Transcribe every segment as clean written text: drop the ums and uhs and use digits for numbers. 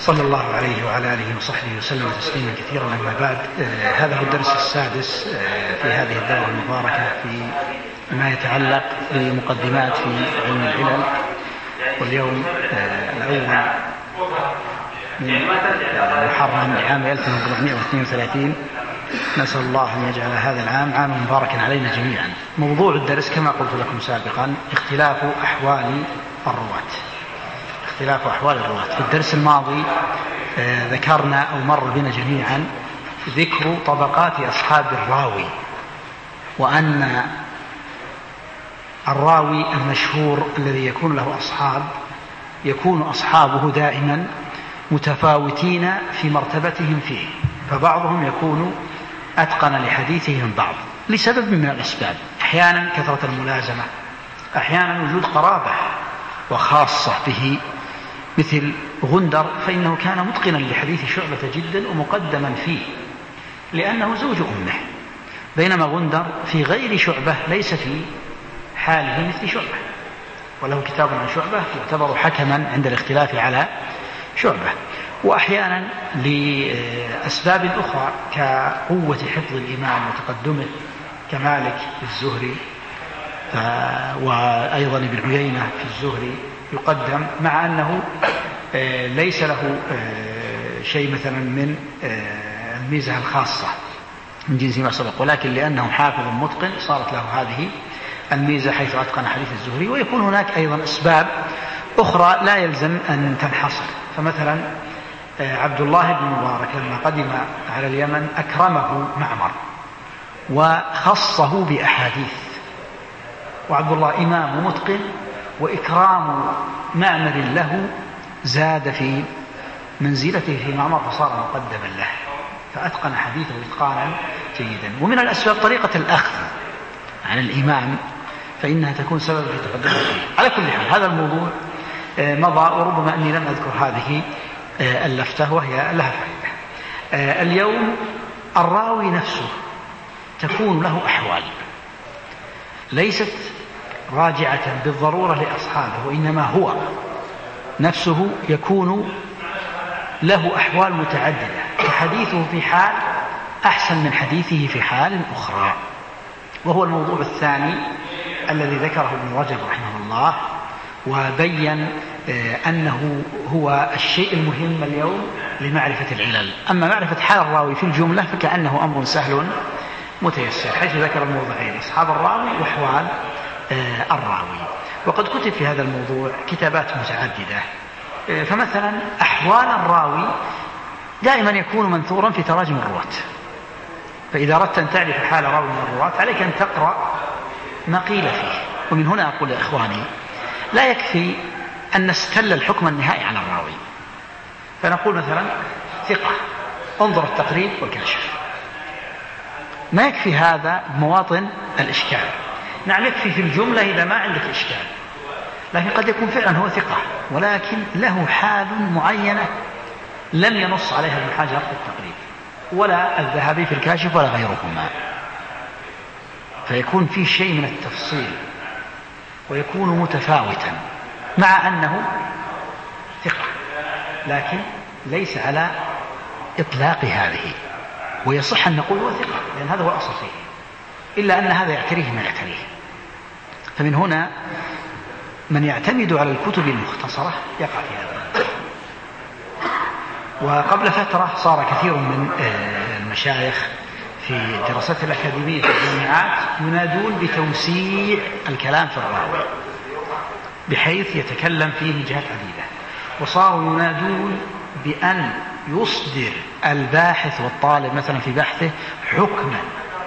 صلى الله عليه وعلى آله وصحبه وسلم تسليما كثيرا. أما بعد، هذا هو الدرس السادس في هذه الدورة المباركة في ما يتعلق بمقدمات في علم العلل، واليوم الأول من محرم لعام 1432. نسأل الله أن يجعل هذا العام عاما مباركا علينا جميعا. موضوع الدرس كما قلت لكم سابقا اختلاف أحوال الرواة. في الدرس الماضي ذكرنا أو مر بنا جميعا ذكر طبقات أصحاب الراوي، وأن الراوي المشهور الذي يكون له أصحاب يكون أصحابه دائما متفاوتين في مرتبتهم فيه، فبعضهم يكون أتقن لحديثه من بعض لسبب من الأسباب، أحيانا كثرة الملازمة، أحيانا وجود قرابة وخاصة به، مثل غندر فإنه كان متقنا لحديث شعبة جدا ومقدما فيه لأنه زوج أمه، بينما غندر في غير شعبة ليس في حاله مثل شعبة، وله كتاب عن شعبة يعتبر حكما عند الاختلاف على شعبة. وأحيانا لأسباب أخرى كقوة حفظ الإمام وتقدمه كمالك في الزهري، وأيضا ابن عيينة في الزهري يقدم، مع أنه ليس له شيء مثلا من الميزة الخاصة من جنس ما سبق، ولكن لأنه حافظ متقن صارت له هذه الميزة حيث أتقن حديث الزهري. ويكون هناك أيضا أسباب أخرى لا يلزم أن تنحصر، فمثلا عبد الله بن مبارك لما قدم على اليمن أكرمه معمر وخصه بأحاديث، وعبد الله إمام متقن، وإكرام معمر له زاد في منزلته في معمر فصار مقدما له، فأتقن حديثه إتقانا جيدا. ومن الأسباب طريقة الأخذ عن الإمام، فإنها تكون سبب في تقدمه فيه. على كل حال هذا الموضوع مضى، وربما أني لم أذكر هذه اللفتة وهي لها فائدة. اليوم الراوي نفسه تكون له أحوال ليست راجعة بالضرورة لأصحابه، وإنما هو نفسه يكون له أحوال متعددة، فحديثه في حال أحسن من حديثه في حال أخرى، وهو الموضوع الثاني الذي ذكره ابن رجب رحمه الله، وبين أنه هو الشيء المهم اليوم لمعرفة العلل. أما معرفة حال الراوي في الجملة فكأنه أمر سهل متيسر، حيث ذكر الموضوعين أصحاب الراوي وأحوال الراوي. وقد كتب في هذا الموضوع كتابات متعددة، فمثلا أحوال الراوي دائما يكون منثورا في تراجم الرواة، فإذا أردت أن تعرف حال راوي من الرواة عليك أن تقرأ ما قيل فيه. ومن هنا أقول يا إخواني لا يكفي أن نستل الحكم النهائي على الراوي، فنقول مثلا ثقة، انظر التقريب والكشف، ما يكفي هذا بمواطن الإشكال. نعم يكفي في الجملة إذا ما عندك إشكال، لكن قد يكون فعلا هو ثقة ولكن له حال معينة لم ينص عليها ابن حجر في التقريب ولا الذهبي في الكاشف ولا غيرهما، فيكون في شيء من التفصيل ويكون متفاوتا مع أنه ثقة، لكن ليس على إطلاق هذه، ويصح أن نقول هو ثقة لأن هذا هو الأصل فيه، إلا أن هذا يعتريه ما يعتريه. فمن هنا من يعتمد على الكتب المختصرة يقع في هذا. وقبل فترة صار كثير من المشايخ في الدراسات الأكاديمية في الجامعات ينادون بتوسيع الكلام في الراوي بحيث يتكلم فيه من جهات عديدة، وصاروا ينادون بأن يصدر الباحث والطالب مثلا في بحثه حكما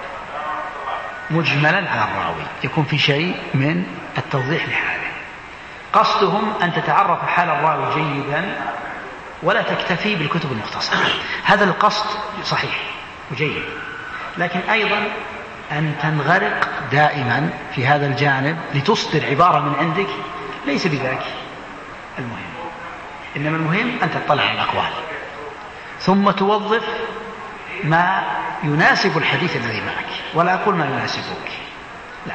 مجملا على الراوي، يكون في شيء من التوضيح لحاله. قصدهم أن تتعرف حال الراوي جيدا ولا تكتفي بالكتب المختصرة. هذا القصد صحيح وجيد، لكن أيضا أن تنغرق دائما في هذا الجانب لتصدر عبارة من عندك ليس بذاك المهم، إنما المهم أن تطلع على الأقوال ثم توظف ما يناسب الحديث الذي معك، ولا أقول ما يناسبك، لا،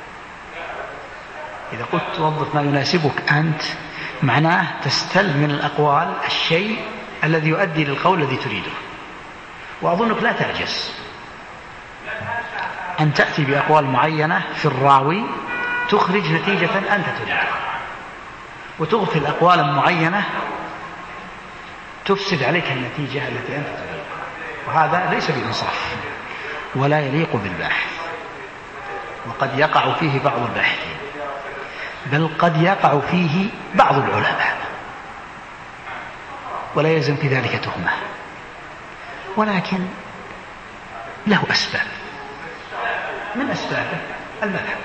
إذا قلت توظف ما يناسبك أنت معناه تستل من الأقوال الشيء الذي يؤدي للقول الذي تريده. وأظنك لا تعجز أن تأتي بأقوال معينة في الراوي تخرج نتيجة أنت تريدها، وتغفل أقوالا معينة تفسد عليك النتيجة التي أنت تريدها، وهذا ليس بإنصاف ولا يليق بالباحث، وقد يقع فيه بعض الباحثين، بل قد يقع فيه بعض العلماء، ولا يلزم في ذلك تهمة، ولكن له أسباب. من أسبابه المذهب.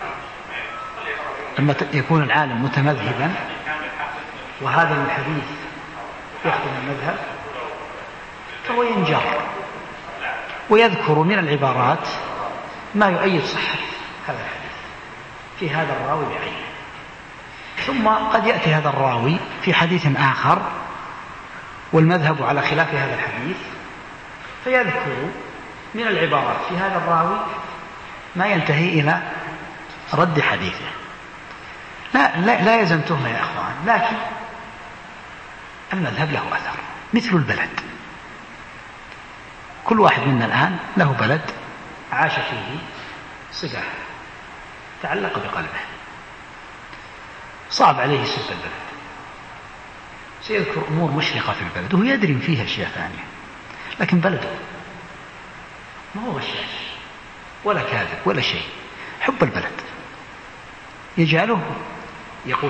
لما يكون العالم متمذهبا وهذا الحديث يخدم المذهب فهو ينجر ويذكر من العبارات ما يؤيد صحة هذا الحديث في هذا الراوي بعينه. ثم قد يأتي هذا الراوي في حديث آخر والمذهب على خلاف هذا الحديث، فيذكر من العبارات في هذا الراوي ما ينتهي إلى رد حديثه. لا يلزم تهمة يا أخوان، لكن المذهب له أثر مثل البلد. كل واحد منا الآن له بلد عاش فيه صقع تعلق بقلبه، صعب عليه يسب البلد، سيذكر أمور مشرقة في البلد وهو يدري فيها أشياء ثانية، لكن بلده ما هو غشاش ولا كاذب ولا شيء، حب البلد يجعله يقول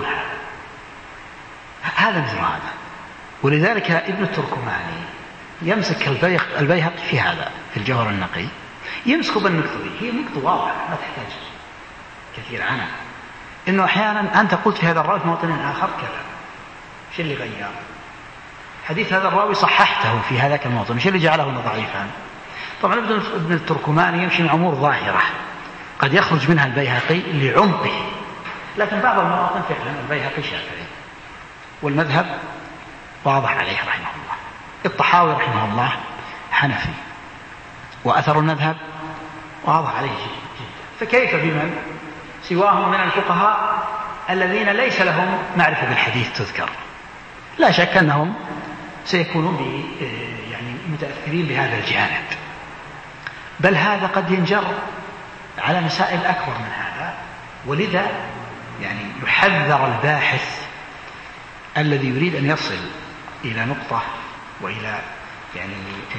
هذا مثل هذا. ولذلك ابن التركماني يمسك البيهقي في هذا في الجوهر النقي، يمسك بالنقطة دي، هي نقطة واضحة ما تحتاج كثير عنها، إنه أحيانا أنت قلت في هذا الراوي في موطن آخر كذا، شو اللي غير حديث هذا الراوي صححته في هذاك الموطن، شو اللي جعله ضعيفا؟ طبعا ابن التركماني يمشي مع أمور ظاهرة قد يخرج منها البيهقي لعمقه، لكن بعض المواطن فعلا البيهقي شافعي والمذهب واضح عليه رحمه الله. الطحاوي رحمه الله حنفي وأثر المذهب واضح عليه جدا، فكيف بمن سواهم من الفقهاء الذين ليس لهم معرفة بالحديث تذكر؟ لا شك أنهم سيكونون يعني متأثرين بهذا الجانب، بل هذا قد ينجر على مسائل أكبر من هذا. ولذا يعني يحذر الباحث الذي يريد أن يصل إلى نقطة وإلى يعني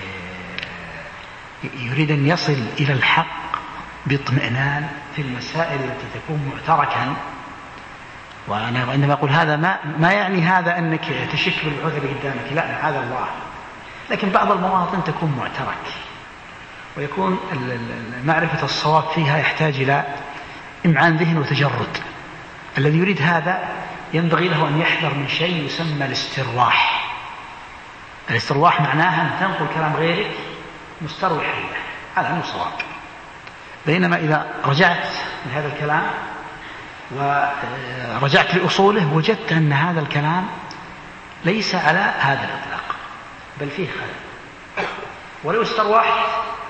يريد أن يصل إلى الحق باطمئنان في المسائل التي تكون معتركا. وأنا عندما أقول هذا ما يعني هذا أنك تشك بالبحوث اللي قدامك، لا هذا الله، لكن بعض المواطن تكون معترك ويكون معرفة الصواب فيها يحتاج إلى إمعان ذهن وتجرد. الذي يريد هذا ينبغي له أن يحذر من شيء يسمى الاسترواح. الاسترواح معناها أن تنقل كلام غيرك مستروحا له، هذا مو صواب. بينما إذا رجعت لهذا الكلام ورجعت لأصوله وجدت أن هذا الكلام ليس على هذا الإطلاق بل فيه خلل، ولو استرواحت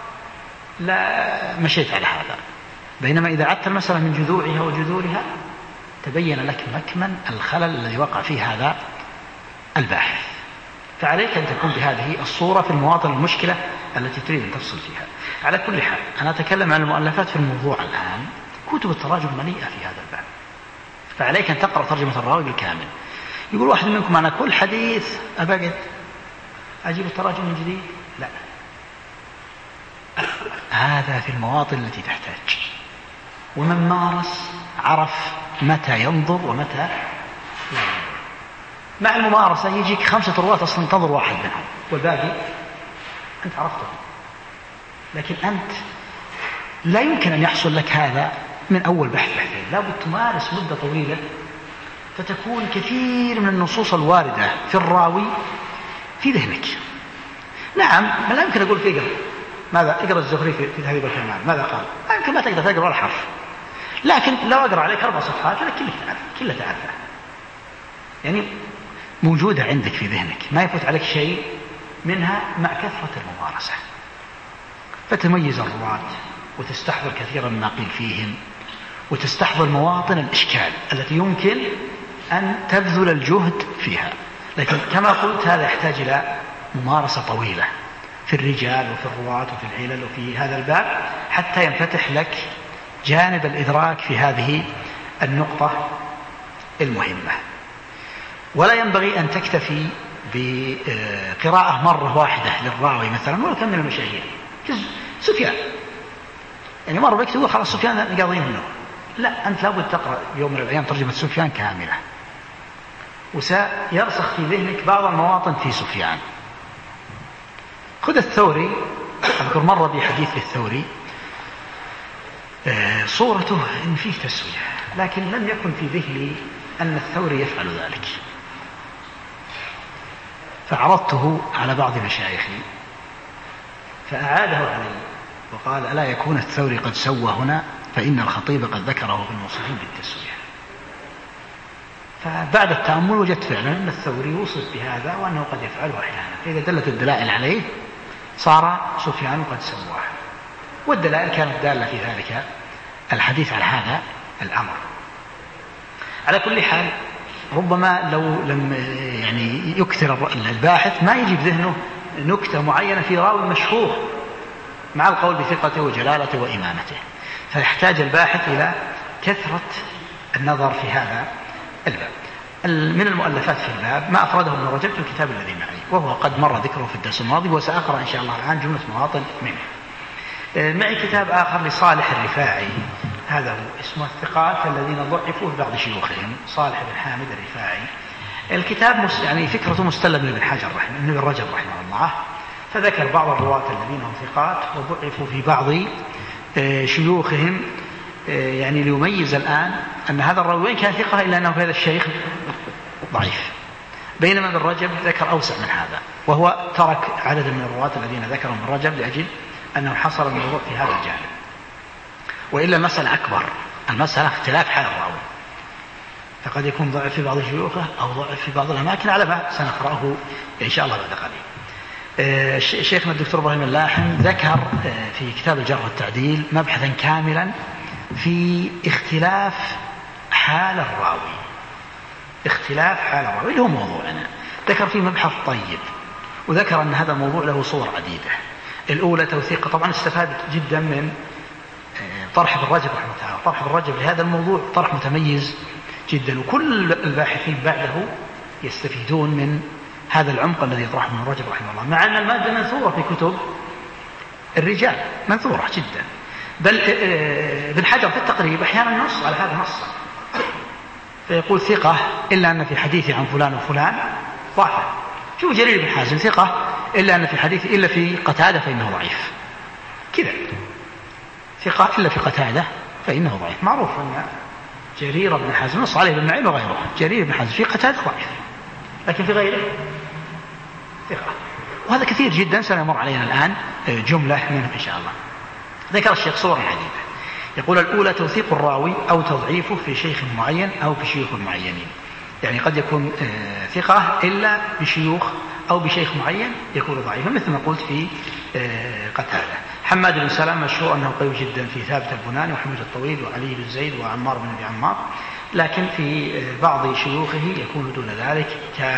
لا مشيت على هذا. بينما إذا عدت المسألة من جذوعها وجذورها تبين لك مكمن الخلل الذي وقع فيه هذا الباحث. فعليك أن تكون بهذه الصورة في المواطن المشكلة التي تريد أن تفصل فيها. على كل حال أنا أتكلم عن المؤلفات في الموضوع الآن، كتب التراجم مليئة في هذا الباب، فعليك أن تقرأ ترجمة الراوي بالكامل. يقول واحد منكم أنا كل حديث أبقد أجيب التراجم من جديد، لا، هذا في المواطن التي تحتاج. ومن مارس عرف متى ينظر ومتى لا ينظر. مع الممارسة يجيك 5 رواة أصلا تنظر واحد منهم والباقي أنت عرفته، لكن أنت لا يمكن أن يحصل لك هذا من أول بحثين، لا بد تمارس مدة طويلة فتكون كثير من النصوص الواردة في الراوي في ذهنك. نعم ما لا يمكن أقول في ماذا اقرأ الزهري في تهذيب الكمال ماذا قال، لا يمكن ما تقدر تقرأ ولا حرف، لكن لو أقرأ عليك 4 صفحات لك كله تعرفه، يعني موجودة عندك في ذهنك، ما يفوت عليك شيء منها مع كثرة الممارسة. فتميز الرواة وتستحضر كثيرا ما قيل فيهم، وتستحضر مواطن الإشكال التي يمكن أن تبذل الجهد فيها. لكن كما قلت هذا يحتاج إلى ممارسة طويلة في الرجال وفي الرواة وفي العلل وفي هذا الباب حتى ينفتح لك جانب الإدراك في هذه النقطة المهمة. ولا ينبغي أن تكتفي بقراءة مرة واحدة للراوي مثلا ولا كم من المشاهير سفيان، يعني مرة بك تقول خلاص سفيان قاضين منه، لا، أنت لابد تقرأ يوم من الأيام ترجمة سفيان كاملة، وسيرسخ في ذهنك بعض المواطن في سفيان. خذ الثوري، أذكر مرة بحديث للثوري صورته إن فيه تسوية، لكن لم يكن في ذهني أن الثوري يفعل ذلك، فعرضته على بعض مشايخي فأعاده علي وقال ألا يكون الثوري قد سوى هنا، فإن الخطيب قد ذكره في الموصفين بالتسوية. فبعد التأمل وجدت فعلا أن الثوري وصف بهذا وأنه قد يفعله أحيانا، فإذا دلت الدلائل عليه صار سفيان قد سواه، والدلائل كانت دالة في ذلك الحديث على هذا الأمر. على كل حال ربما لو لم يعني يكثر الباحث ما يجي بذهنه نكتة معينة في راوي مشهور مع القول بثقته وجلالته وإمامته، فيحتاج الباحث إلى كثرة النظر في هذا الباب. من المؤلفات في الباب ما أفرده ابن رجب في الكتاب الذي معي، وهو قد مر ذكره في الدرس الماضي، وسأقرأ إن شاء الله الآن جملة مواطن منه. معي كتاب آخر لصالح الرفاعي، هذا هو اسمه الثقات الذين ضعفوا في بعض شيوخهم، صالح بن حامد الرفاعي. الكتاب يعني فكرته مستلم من ابن حجر ابن رجب رحمه الله، فذكر بعض الرواة الذين هم ثقات وضعفوا في بعض شيوخهم، يعني ليميز الآن أن هذا الراوي كان ثقة إلا أنه هذا الشيخ ضعيف، بينما ابن رجب ذكر أوسع من هذا، وهو ترك عدد من الرواة الذين ذكرهم ابن رجب لأجل أنه حصل الموضوع في هذا الجانب، وإلا المسألة أكبر، المسألة اختلاف حال الراوي، فقد يكون ضعف في بعض شيوخه أو ضعف في بعض الأماكن على ما سنقرأه إن شاء الله بعد قليل. شيخنا الدكتور إبراهيم اللاحم ذكر في كتاب الجرح والتعديل مبحثا كاملا في اختلاف حال الراوي، اختلاف حال الراوي اللي هو موضوعنا، ذكر فيه مبحث طيب، وذكر أن هذا الموضوع له صور عديدة. الأولى توثيق، طبعا استفاد جدا من طرح ابن رجب رحمه الله تعالى، طرح ابن رجب لهذا الموضوع طرح متميز جدا، وكل الباحثين بعده يستفيدون من هذا العمق الذي يطرحه ابن رجب رحمه الله، مع أن المادة منثورة في كتب الرجال، منثورة جدا، بل ابن حجر في التقريب أحيانا نص على هذا نصا، فيقول ثقة إلا أن في حديثه عن فلان وفلان ضعفا. شوف جرير بن حازم ثقة إلا أن في حديثه إلا في قتادة فإنه ضعيف، كذا ثقة إلا في قتادة فإنه ضعيف. معروف أن جرير بن حازم نص عليه بن معين وغيره، جرير بن حازم في قتادة ضعيف، لكن في غيره ثقة، وهذا كثير جدا سنمر علينا الآن جملة منهم إن شاء الله. ذكر الشيخ صور عديدة، يقول الأولى توثيق الراوي أو تضعيفه في شيخ معين أو بشيوخ معينين، يعني قد يكون ثقة إلا بشيوخ أو بشيخ معين يكون ضعيفا، مثل ما قلت في قتادة. حماد بن سلام مشهور أنه قوي جدا في ثابت البناني وحميد الطويل وعلي بن زيد وعمار بن أبي عمار، لكن في بعض شيوخه يكون دون ذلك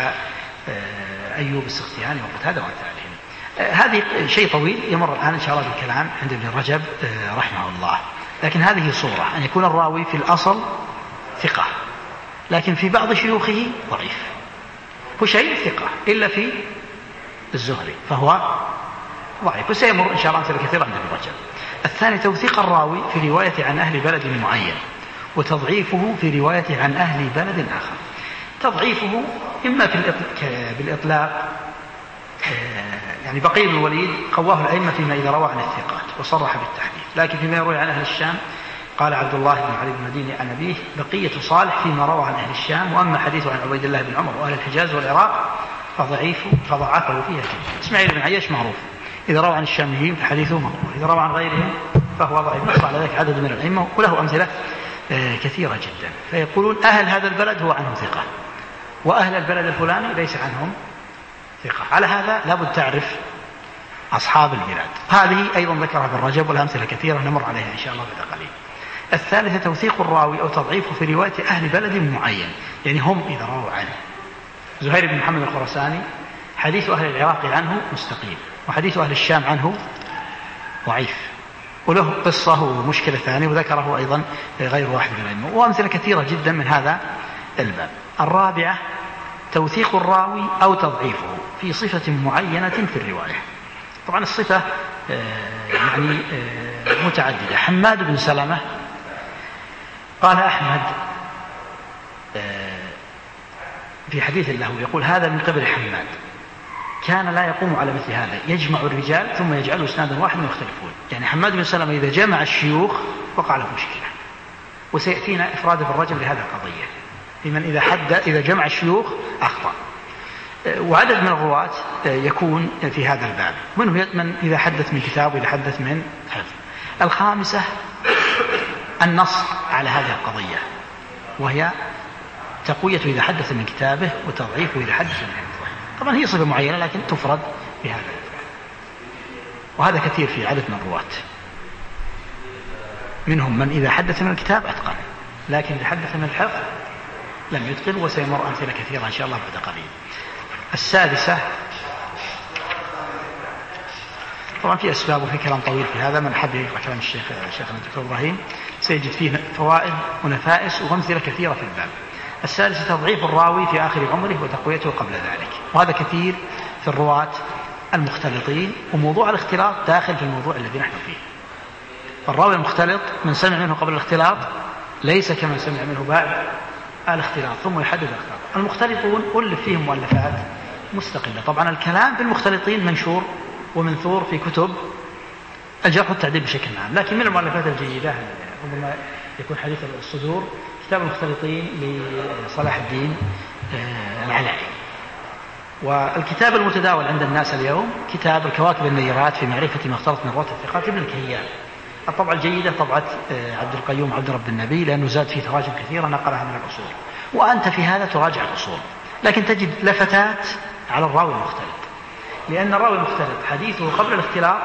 كأيوب السختياني وقتادة وأمثالهم. هذه شيء طويل يمر الآن إن شاء الله بالكلام عند ابن رجب رحمه الله، لكن هذه صورة أن يكون الراوي في الأصل ثقة، لكن في بعض شيوخه ضعيف. هشيم ثقة إلا في الزهري فهو ضعيف، وسيمر إن شاء الله أمثلة كثيرة عند ابن رجب. الثاني توثيق الراوي في رواية عن أهل بلد معين، وتضعيفه في رواية عن أهل بلد آخر. تضعيفه إما بالإطلاق، يعني بقي بن الوليد قواه الأئمة فيما إذا روى عن الثقات وصرح بالتحديث، لكن فيما يروي عن أهل الشام قال عبد الله بن علي بن مديني عن أبيه بقية صالح فيما روى عن أهل الشام، وأما حديثه عن عبيد الله بن عمر وأهل الحجاز والعراق فضعفه فيها جدا. إسماعيل بن عياش معروف إذا روى عن الشاميين فحديثه مقبول، إذا روى عن غيرهم فهو ضعيف، نص على ذلك عدد من الأئمة وله أمثلة كثيرة جدا. فيقولون أهل هذا البلد هو عنهم ثقة، وأهل البلد الفلاني ليس عنهم ثقة. على هذا لابد تعرف أصحاب البلاد. هذه أيضا ذكرها ابن رجب والأمثلة كثيرة نمر عليها إن شاء الله بعد قليل. الثالثة توثيق الراوي أو تضعيفه في رواية أهل بلد معين، يعني هم إذا رووا عنه زهير بن محمد الخراساني حديث أهل العراق عنه مستقيم، وحديث أهل الشام عنه ضعيف، وله قصة ومشكلة ثانية وذكره أيضا غير واحد من العلم، وأمثلة كثيرة جدا من هذا الباب. الرابعة توثيق الراوي أو تضعيفه في صفة معينة في الرواية. طبعا الصفة يعني متعددة. حماد بن سلمة قال أحمد في حديث له يقول هذا من قبل حماد كان لا يقوم على مثل هذا، يجمع الرجال ثم يجعله اسنادا واحدا ويختلفون. يعني حماد بن سلمة إذا جمع الشيوخ وقع له مشكلة، وسيأتينا إفراد الرجل لهذا القضية لمن إذا جمع الشيوخ أخطأ. وعدد من الرواة يكون في هذا الباب، منه من إذا حدث من كتاب وإذا حدث من حفظ. الخامسة النص على هذه القضية، وهي تقوية إذا حدث من كتابه وتضعيفه إذا حدث من حفظه. طبعا هي صفة معينة لكن تفرد بهذا، وهذا كثير في عدد من الرواة. منهم من إذا حدث من الكتاب أتقن، لكن إذا حدث من الحفظ لم يتقن، وسيمر أمثلة كثيرة إن شاء الله بعد قليل. السادسة طبعا في أسباب وفي كلام طويل في هذا، من حب يقرأ كلام الشيخ الدكتور إبراهيم سيجد فيه فوائد ونفائس وأمثلة كثيرة في الباب. السادسة تضعيف الراوي في آخر عمره وتقويته قبل ذلك، وهذا كثير في الرواة المختلطين، وموضوع الاختلاط داخل في الموضوع الذي نحن فيه. الراوي المختلط من سمع منه قبل الاختلاط ليس كمن سمع منه بعد الاختلاط ثم يحدد الاختلاط. المختلطون ألف فيهم مؤلفات مستقلة. طبعا الكلام في المختلطين منشور ومنثور في كتب الجرح والتعديل بشكل عام، لكن من المؤلفات الجيدة ربما يكون حديث الصدور كتاب المختلطين لصلاح الدين العلائي. والكتاب المتداول عند الناس اليوم كتاب الكواكب النيرات في معرفة ما اختلط من رواة الثقات ابن الكيان. الطبعة الجيدة طبعة عبد القيوم عبد رب النبي، لأنه زاد فيه تراجم كثيرة نقلها من الأصول، وأنت في هذا تراجع الأصول، لكن تجد لفتات على الراوي المختلط، لأن الراوي المختلط حديثه قبل الاختلاط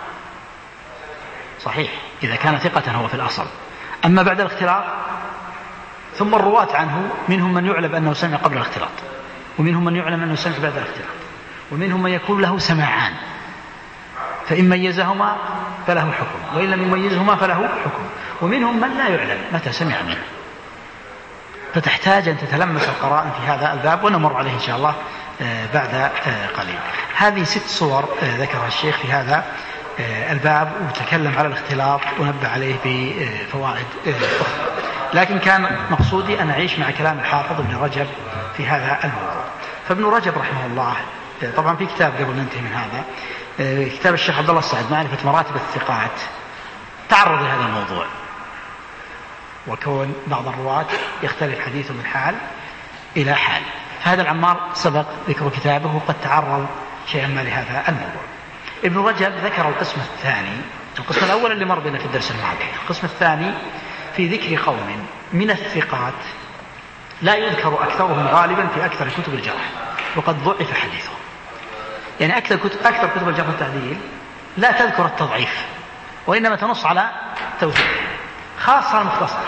صحيح إذا كان ثقة هو في الأصل، أما بعد الاختلاط ثم الرواة عنه منهم من يعلم أنه سمع قبل الاختلاط، ومنهم من يعلم أنه سمع بعد الاختلاط، ومنهم من يكون له سماعان، فإن ميزهما فله حكم، وإن لم يميزهما فله حكم، ومنهم من لا يعلم متى سمع منه. فتحتاج أن تتلمس القرائن في هذا الباب، ونمر عليه إن شاء الله بعد قليل. هذه 6 صور ذكرها الشيخ في هذا الباب، وتكلم على الاختلاط ونبه عليه بفوائد أخرى، لكن كان مقصودي أن أعيش مع كلام الحافظ ابن رجب في هذا الموضوع. فابن رجب رحمه الله طبعا في كتاب قبل ننتهي من هذا، كتاب الشيخ عبد الله السعد معرفة مراتب الثقات، تعرض لهذا الموضوع، وكون بعض الرواة يختلف حديثه من حال إلى حال. فهذا العمار سبق ذكر كتابه وقد تعرض شيئا ما لهذا الموضوع. ابن رجب ذكر القسم الثاني، القسم الأول اللي مر بنا في الدرس الماضي، القسم الثاني في ذكر قوم من الثقات لا يذكر أكثرهم غالبا في أكثر كتب الجرح وقد ضعف حديثه. يعني أكثر كتب الجرح والتعديل لا تذكر التضعيف، وإنما تنص على توثيق، خاصة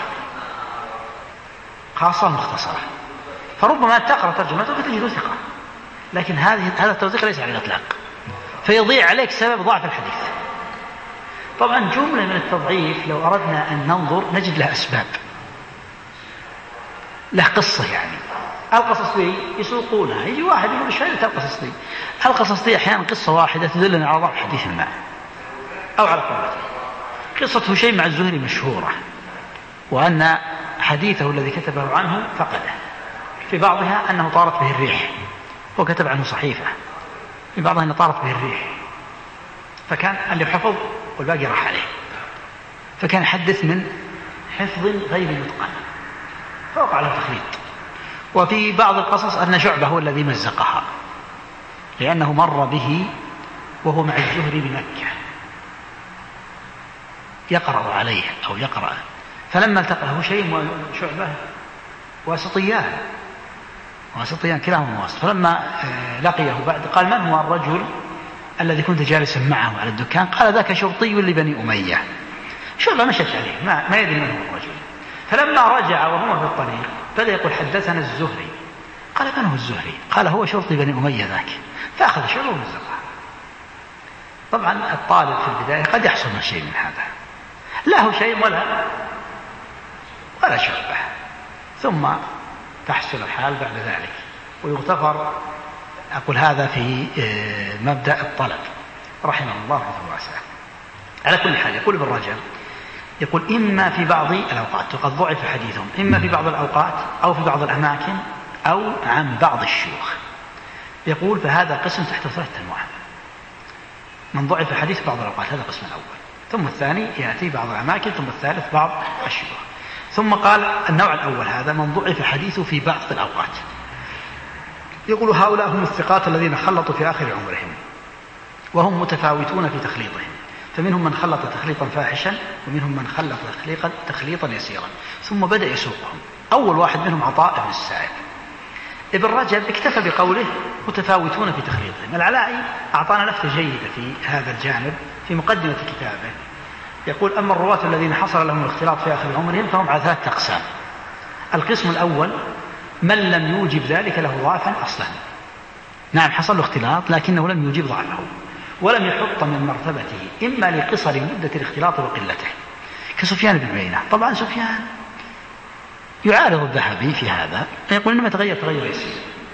المختصرة. فربما تقرأ ترجمته فتجد ثقة، لكن هذا التوثيق ليس على الإطلاق، فيضيع عليك سبب ضعف الحديث. طبعا جملة من التضعيف لو أردنا أن ننظر نجد لها أسباب، له قصة. يعني القصص يسوقونها، يجي واحد يقول ايش فائدة القصص دي أحيانا قصة واحدة تدلنا على ضعف حديث ما أو على قوته. قصة هشيم مع الزهري مشهورة، وأن حديثه الذي كتبه عنه فقده، في بعضها أنه طارت به الريح وكتب عنه صحيفة، في بعضها أنه طارت به الريح فكان اللي حفظ والباقي راح عليه، فكان يحدث من حفظ غير متقن فوقع له تخليط. وفي بعض القصص أن شعبة هو الذي مزقها، لأنه مر به وهو مع الزهري بمكة يقرأ عليه أو يقرأ، فلما التقى هشيم وشعبة واسطيان كلاهما واسط، فلما لقيه بعد قال من هو الرجل الذي كنت جالسا معه على الدكان؟ قال ذاك شرطي لبني أمية. شعبة مشت عليه ما يدري من هو الرجل، فلما رجع وهو في الطريق بدأ يقول حدثنا الزهري قال من هو الزهري؟ قال هو شرطي بني أمية ذاك. فأخذ شعره ومزقه. طبعا الطالب في البداية قد يحصل من شيء من هذا، له شيء ولا شعبه، ثم تحصل الحال بعد ذلك ويغتفر. أقول هذا في مبدأ الطلب رحمه الله رحمه واسعة. على كل حال يقول ابن رجب، يقول إما في بعض الأوقات وقد ضعف حديثهم، إما في بعض الأوقات أو في بعض الأماكن أو عن بعض الشيوخ. يقول فهذا قسم تحت 3 أنواع: من ضعف حديث بعض الأوقات، هذا القسم الأول، ثم الثاني يأتي بعض الأماكن، ثم الثالث بعض الشيوخ. ثم قال النوع الأول هذا من ضعف حديثه في بعض الأوقات. يقول هؤلاء هم الثقات الذين خلطوا في آخر عمرهم وهم متفاوتون في تخليطهم، فمنهم من خلط تخليطا فاحشا ومنهم من خلط تخليطا يسيرا. ثم بدأ يسوقهم. أول واحد منهم عطاء بن السائب. ابن رجب اكتفى بقوله متفاوتون في تخليطهم. العلائي أعطانا لفتة جيدة في هذا الجانب في مقدمة كتابه، يقول أما الرواة الذين حصل لهم الاختلاط في آخر عمرهم فهم على 3 أقسام. القسم الأول من لم يوجب ذلك له ضعفا أصلا، نعم حصل له اختلاط لكنه لم يوجب ضعفه ولم يحط من مرتبته، إما لقصر مدة الاختلاط وقلته، كسفيان بن عيينة. طبعا سفيان يعارض الذهبي في هذا، يقول إنما تغير يسير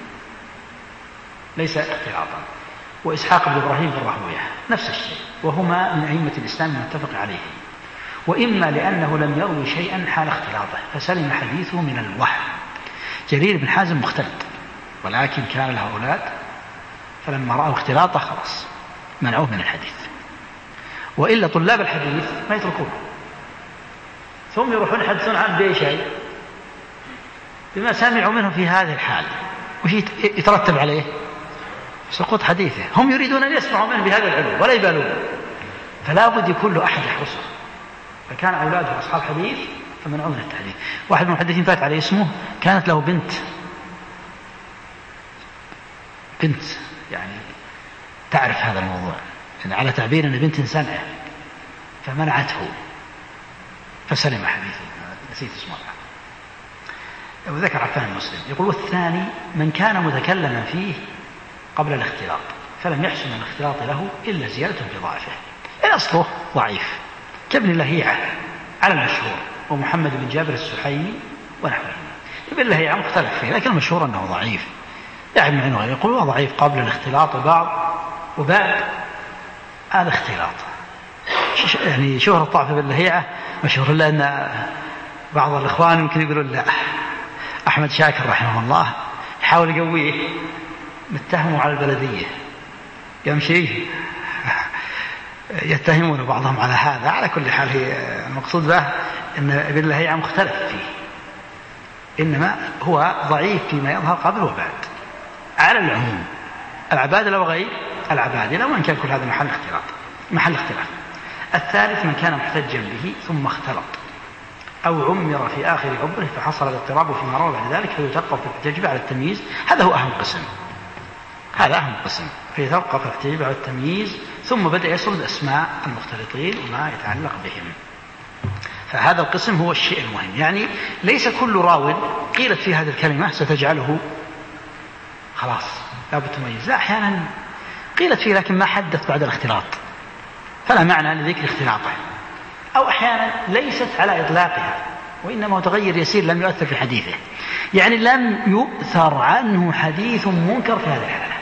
ليس اختلاطا. وإسحاق بن إبراهيم بن راهويه نفس الشيء، وهما من أئمة الإسلام المتفق عليه. وإما لأنه لم يروي شيئا حال اختلاطه فسلم حديثه من الوهم. جرير بن حازم مختلط ولكن كان له أولاد، فلما رأوا اختلاطه خلاص منعوه من الحديث. وإلا طلاب الحديث ما يتركوه، ثم يروحون يحدثون عن بأي شيء بما سمعوا منه في هذه الحال، وش يترتب عليه؟ سقوط حديثه. هم يريدون أن يسمعوا منه بهذا العلم ولا يبالون، فلا بد يكون له أحد يحرسه. فكان أولاده أصحاب حديث فمنعوا من التحديث. واحد من المحدثين فات عليه اسمه، كانت له بنت يعني تعرف هذا الموضوع، يعني على تعبير أن بنت سمعه فمنعته فسلم حديثه، نسيت اسمه وذكر عفان مسلم. يقول والثاني من كان متكلما فيه قبل الاختلاط فلم يحسن الاختلاط له إلا زيادة في ضعفه، أصله ضعيف كابن لهيعة على المشهور ومحمد بن جابر السحيمي ونحوه. ابن لهيعة مختلف فيه لكن المشهور أنه ضعيف، يعني عنه يقول هو ضعيف قبل الاختلاط وبعد هذا اختلاط. يعني شهرة ضعف ابن لهيعة مشهور، لأن بعض الإخوان يمكن يقولون لا، أحمد شاكر رحمه الله يحاول يقويه، متهمه على البلدية يمشي يتهمون بعضهم على هذا. على كل حال هي المقصود به أن ابن لهيعة مختلف فيه، إنما هو ضعيف فيما يظهر قبل وبعد. على العموم العبادلة وغير العبادلة، وإن كان كل هذا محل اختلاف. الثالث من كان محتجا به ثم اختلط أو عمر في آخر عمره فحصل الاضطراب فيما روى بعد ذلك فيتوقف التجربة على التمييز. هذا هو أهم قسم، فيتوقف التجربة على التمييز، ثم بدأ يسرد أسماء المختلطين وما يتعلق بهم. فهذا القسم هو الشيء المهم، يعني ليس كل راو قيلت في هذه الكلمة ستجعله خلاص لا بتميز، لا، أحيانا قيلت فيه لكن ما حدث بعد الاختلاط فلا معنى لذكر اختلاطه، أو أحيانا ليست على إطلاقها وإنما تغير يسير لم يؤثر في حديثه، يعني لم يؤثر عنه حديث منكر في هذه الحالة.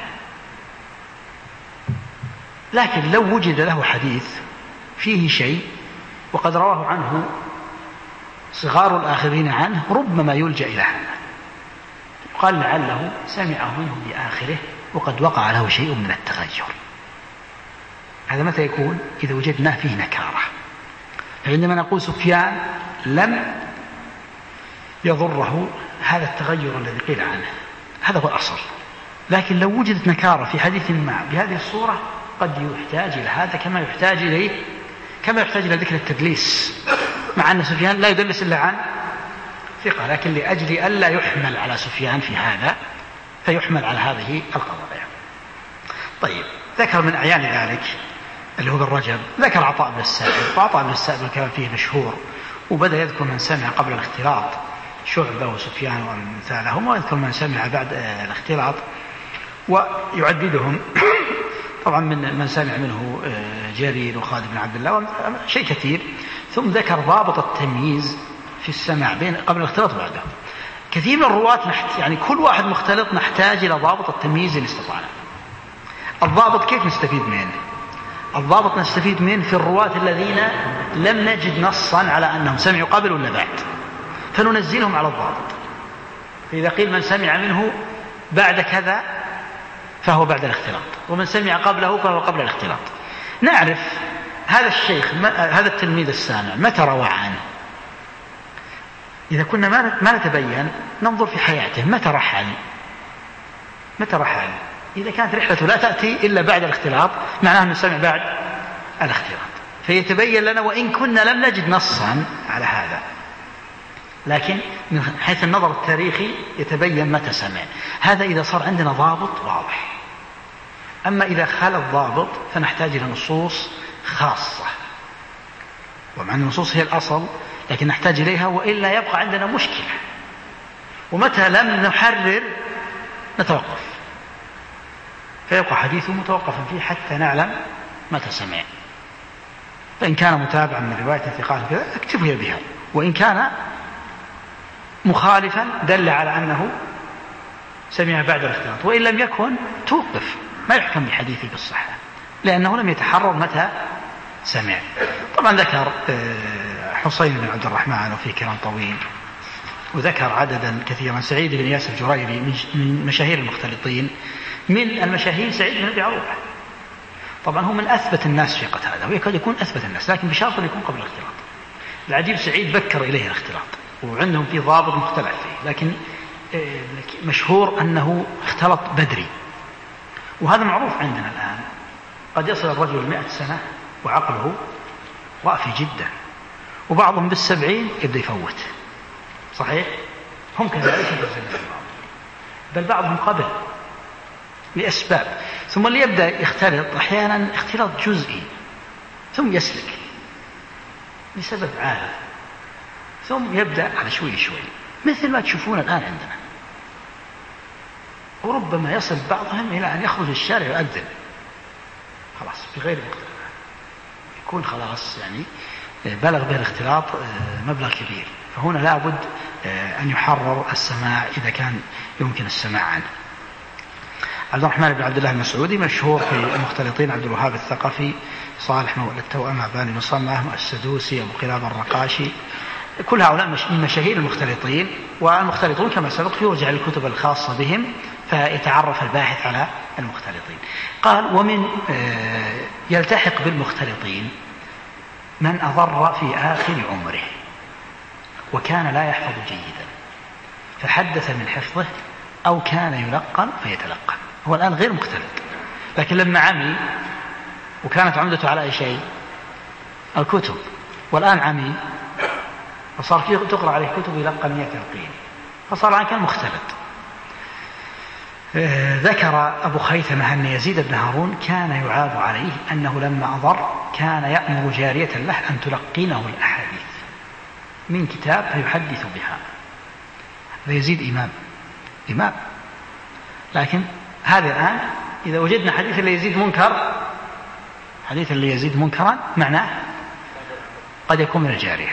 لكن لو وجد له حديث فيه شيء وقد رواه عنه صغار الآخرين عنه ربما يلجأ إلى هذا، قال لعله سمعه منه بآخره وقد وقع له شيء من التغير. هذا متى يكون؟ إذا وجدنا فيه نكارة. فعندما نقول سفيان لم يضره هذا التغير الذي قيل عنه، هذا هو الأصل. لكن لو وجدت نكارة في حديث ما بهذه الصورة قد يحتاج إلى هذا كما يحتاج إلى ذكر التدليس، مع أن سفيان لا يدلس إلا عن ثقة، لكن لأجل ألا يحمل على سفيان في هذا فيحمل على هذه القضايا. طيب، ذكر من أعيان ذلك اللي هو بالرجب، ذكر عطاء بن السائب، وعطاء بن السائب الكلام فيه مشهور، وبدأ يذكر من سمع قبل الاختلاط شعبة وسفيان وأمثالهم، ويذكر من سمع بعد الاختلاط ويعددهم طبعا من سمع منه جرير وخالد بن عبد الله شيء كثير. ثم ذكر ضابط التمييز في السماع بين قبل الاختلاط وبعده. كثير من الرواة يعني كل واحد مختلط نحتاج إلى ضابط التمييز إن استطعنا. الضابط كيف نستفيد منه؟ الضابط نستفيد منه في الرواة الذين لم نجد نصا على أنهم سمعوا قبل ولا بعد، فننزلهم على الضابط. فإذا قيل من سمع منه بعد كذا فهو بعد الاختلاط، ومن سمع قبله فهو قبل الاختلاط. نعرف هذا الشيخ هذا التلميذ السامع متى روى عنه. إذا كنا ما نتبين ننظر في حياته متى رحل. إذا كانت رحلته لا تأتي إلا بعد الاختلاط معناه أنه سمع بعد الاختلاط، فيتبين لنا وإن كنا لم نجد نصا على هذا، لكن من حيث النظر التاريخي يتبين متى سمع. هذا إذا صار عندنا ضابط واضح. أما إذا خلا الضابط فنحتاج إلى نصوص خاصة، ومع أن النصوص هي الأصل لكن نحتاج إليها، وإلا يبقى عندنا مشكلة. ومتى لم نحرر نتوقف، فيبقى حديثه متوقفا فيه حتى نعلم متى سمع. فإن كان متابعا من رواية ثقات كذا اكتفي بها، وإن كان مخالفا دل على أنه سمع بعد الاختلاط، وإن لم يكن توقف، ما يحكم بحديثه بالصحة لأنه لم يتحرر متى سمع. طبعا ذكر حسين بن عبد الرحمن وفي كلام طويل، وذكر عددا كثيرا. سعيد بن ياسر الجريري من مشاهير المختلطين، من المشاهير سعيد بن أبي عروبة. طبعا هو من أثبت الناس في قتادة، ويكاد يكون أثبت الناس، لكن بشرط أن يكون قبل الاختلاط. العجيب سعيد بكر إليه الاختلاط، وعندهم في ضابط مختلف فيه، لكن مشهور أنه اختلط بدري، وهذا معروف عندنا الآن. قد يصل الرجل 100 سنة وعقله رافي جدا، وبعضهم بال70 يبدأ يفوت. صحيح؟ هم كذلك بل بعضهم قبل لأسباب، ثم اللي يبدأ يختلط أحيانا اختلاط جزئي ثم يسلك لسبب عارف، ثم يبدأ على شوي مثل ما تشوفون الآن عندنا. وربما يصل بعضهم إلى أن يخرج الشارع ويؤذن خلاص بغير مقتضى، يكون خلاص يعني بلغ به الاختلاط مبلغ كبير. فهنا لا بد أن يحرر السماع إذا كان يمكن السماع عنه. عبد الرحمن بن عبد الله المسعودي مشهور في المختلطين، عبد الوهاب الثقفي، صالح مولى التوأمة، باني مصمم، السدوسي، أبو قلابة الرقاشي، كل هؤلاء من مشاهير المختلطين. والمختلطون كما سبق يرجع للكتب الخاصة بهم فيتعرف الباحث على المختلطين. قال ومن يلتحق بالمختلطين من أضر في آخر عمره وكان لا يحفظ جيدا فحدث من حفظه أو كان يلقن فيتلقن. هو الآن غير مختلط، لكن لما عمي وكانت عمدته على أي شيء الكتب، والآن عمي وصار تقرأ عليه كتب يلقن 100 تلقين، فصار الآن كان مختلط. ذكر أبو خيثمة أن يزيد بن هارون كان يعاب عليه أنه لما أضر كان يأمر جارية له أن تلقينه الأحاديث من كتاب فيحدث بها. فيزيد إمام، لكن هذا الآن إذا وجدنا حديث اللي يزيد منكر، حديث اللي يزيد منكرا معناه قد يكون من الجارية.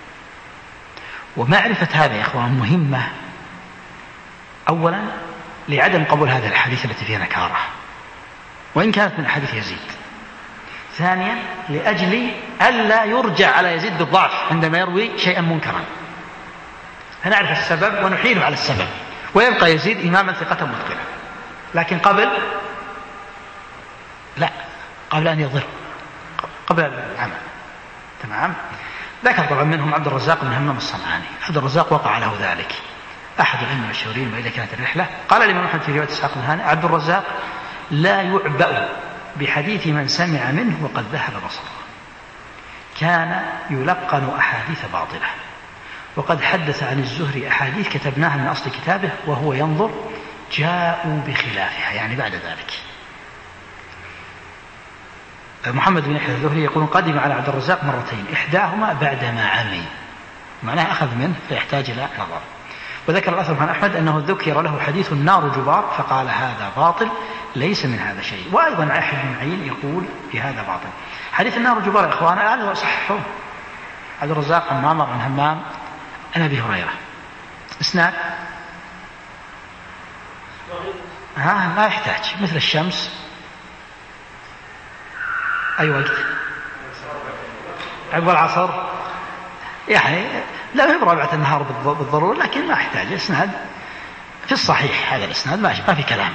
ومعرفة هذا يا إخوان مهمة، أولا لعدم قبول هذه الحديث التي فيها نكارة وإن كانت من حديث يزيد. ثانيا لأجل ألا يرجع على يزيد بالضعف عندما يروي شيئا منكرا، فنعرف السبب ونحيله على السبب، ويبقى يزيد إماما ثقة متقنا. لكن قبل أن يضر، قبل العمل. تمام. ذكر طبعا منهم عبد الرزاق بن همام الصنعاني. عبد الرزاق وقع له ذلك، أحد الأئمة المشهورين وإذا كانت الرحلة. قال الإمام أحمد في رواية إسحاق بن هانئ عبد الرزاق لا يعبأ بحديث من سمع منه وقد ذهب بصره، كان يلقن أحاديث باطلة، وقد حدث عن الزهري أحاديث كتبناها من أصل كتابه وهو ينظر جاءوا بخلافها، يعني بعد ذلك. محمد بن يحيى الزهري يقول قدم على عبد الرزاق مرتين، إحداهما بعدما عمي، معناه أخذ منه فيحتاج إلى نظر. وذكر الأثر عن أحمد أنه ذكر له حديث النار جبار فقال هذا باطل ليس من هذا شيء. وأيضا يحيى بن معين يقول بهذا باطل. حديث النار جبار يا إخوان هذا صححه عبد الرزاق عن معمر عن همام عن أبي هريرة إسناد ما يحتاج مثل الشمس. أي وقت عقب العصر يعني لا هي رابعة النهار بالضرورة لكن ما يحتاج إسناد في الصحيح. هذا الإسناد ما في كلام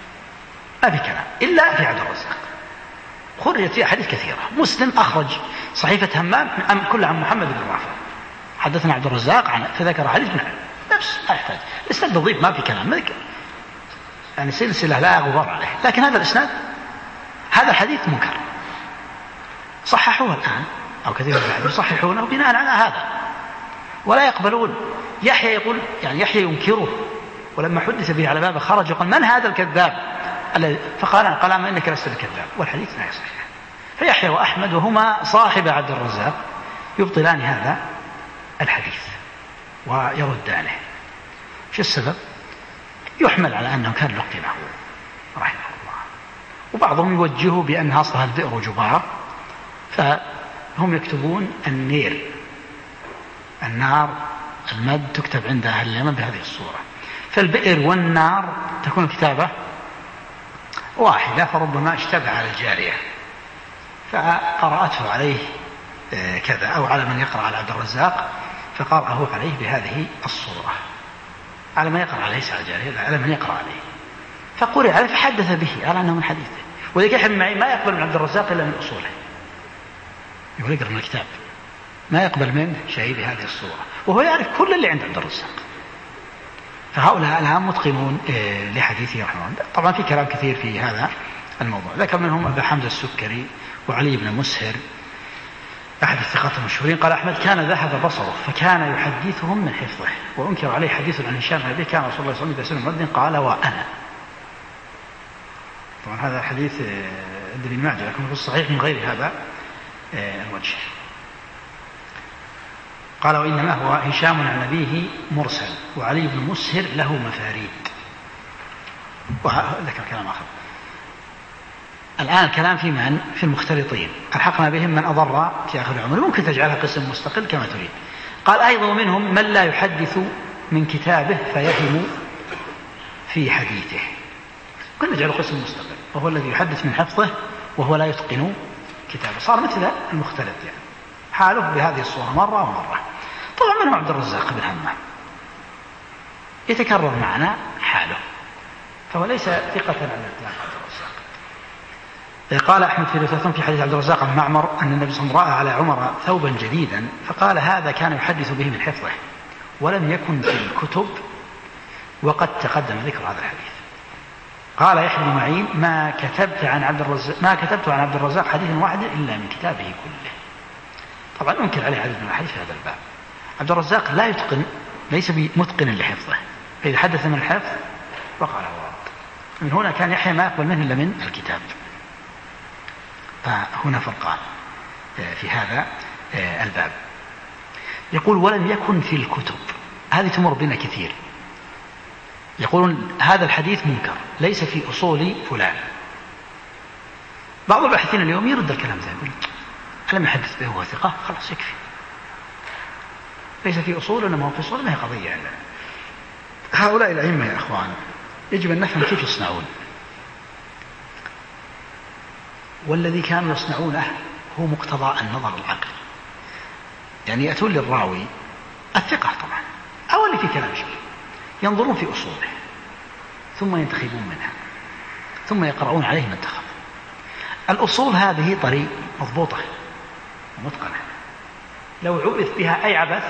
إلا في عبد الرزاق خرجت فيه أحاديث كثيرة. مسلم أخرج صحيفة همام كل عن محمد بن رافع حدثنا عبد الرزاق فذكر حديث نفس ما يحتاج الإسناد نظيف ما في كلام يعني سلسلة لا غبار عليه. لكن هذا الإسناد هذا الحديث منكر صححوه الآن أو كثير من الحديث يصححونه بناء على هذا ولا يقبلون. يحيى يقول يعني يحيى ينكره ولما حدث به على بابه خرج وقال من هذا الكذاب فقال ما إنك لست الكذاب والحديث لا يصح. فيحيى وأحمد وهما صاحب عبد الرزاق يبطلان هذا الحديث ويردانه. شو السبب؟ يحمل على أنه كان لقنه رحمه الله. وبعضهم يوجهه بأن أصلها البئر جبار فهم يكتبون النار المد تكتب عند أهل اليمن بهذه الصورة. فالبئر والنار تكون كتابة واحدة فربما اشتبه على الجارية فقرأته عليه كذا أو على من يقرأ على عبد الرزاق فقرأه عليه بهذه الصورة على من يقرأ عليه على الجارية على من يقرأ عليه فقرأ عليه فحدث به على أنه من حديثه. وذلك يحيى بن معين ما يقبل من عبد الرزاق إلا من أصوله يقول يقرأ من الكتاب ما يقبل منه شيء بهذه الصورة وهو يعرف كل اللي عند عبد الرزاق. فهؤلاء الآن متقنون لحديثه رحمه الله. طبعا في كلام كثير في هذا الموضوع. ذكر منهم أبا حمزة السكري وعلي بن مسهر أحد الثقات المشهورين قال أحمد كان ذهب بصره فكان يحدثهم من حفظه وأنكر عليه حديث عن هشام بن أبي كان رسول الله صلى الله عليه وسلم مؤذن قال وأنا. طبعا هذا الحديث عند ابن ماجه لكن في الصحيح من غير هذا الوجه. قال وإنما هو هشام عن أبيه مرسل وعلي بن مسهر له مفاريد. وذكر كلام آخر. الآن الكلام في من؟ في المختلطين الحقنا بهم من أضر في آخر العمر ممكن تجعلها قسم مستقل كما تريد. قال أيضا منهم من لا يحدث من كتابه فيهم في حديثه كنا نجعله قسم مستقل وهو الذي يحدث من حفظه وهو لا يتقن كتابه صار مثل المختلط يعني حاله بهذه الصورة مرة ومرة. طبعا منه عبد الرزاق بن همام يتكرر معنا حاله فهو ليس ثقة على الإطلاق عبد الرزاق. قال أحمد في رواية في حديث عبد الرزاق عن معمر أن النبي صلى الله عليه وسلم رأى على عمر ثوبا جديدا فقال هذا كان يحدث به من حفظه ولم يكن في الكتب وقد تقدم ذكر هذا الحديث. قال يحيى بن معين ما كتبت عن عبد الرزاق حديث واحد إلا من كتابه كله. طبعا أنكر عليه عدد من الحديث في هذا الباب. عبد الرزاق لا يتقن ليس بمتقن لحفظه فإذا حدث من الحفظ وقال هو من هنا كان يحيى ما يقبل منه إلا من الكتاب. فهنا فرقان في هذا الباب. يقول ولم يكن في الكتب هذه تمر بنا كثير يقولون هذا الحديث منكر ليس في أصول فلان. بعض الباحثين اليوم يرد الكلام ذا يقول لم يحدث به هو ثقة خلاص يكفي ليس في أصول إنما هو في أصول ما هي قضية يعني. هؤلاء الأئمة يا أخوان يجب أن نفهم كيف يصنعون والذي كانوا يصنعونه هو مقتضى النظر العقل يعني يأتون للراوي الثقة طبعا أو اللي في كلام شيء ينظرون في أصوله ثم ينتخبون منها ثم يقرؤون عليه من اتخذ. الأصول هذه طريق مضبوطة ومتقنة لو عبث بها أي عبث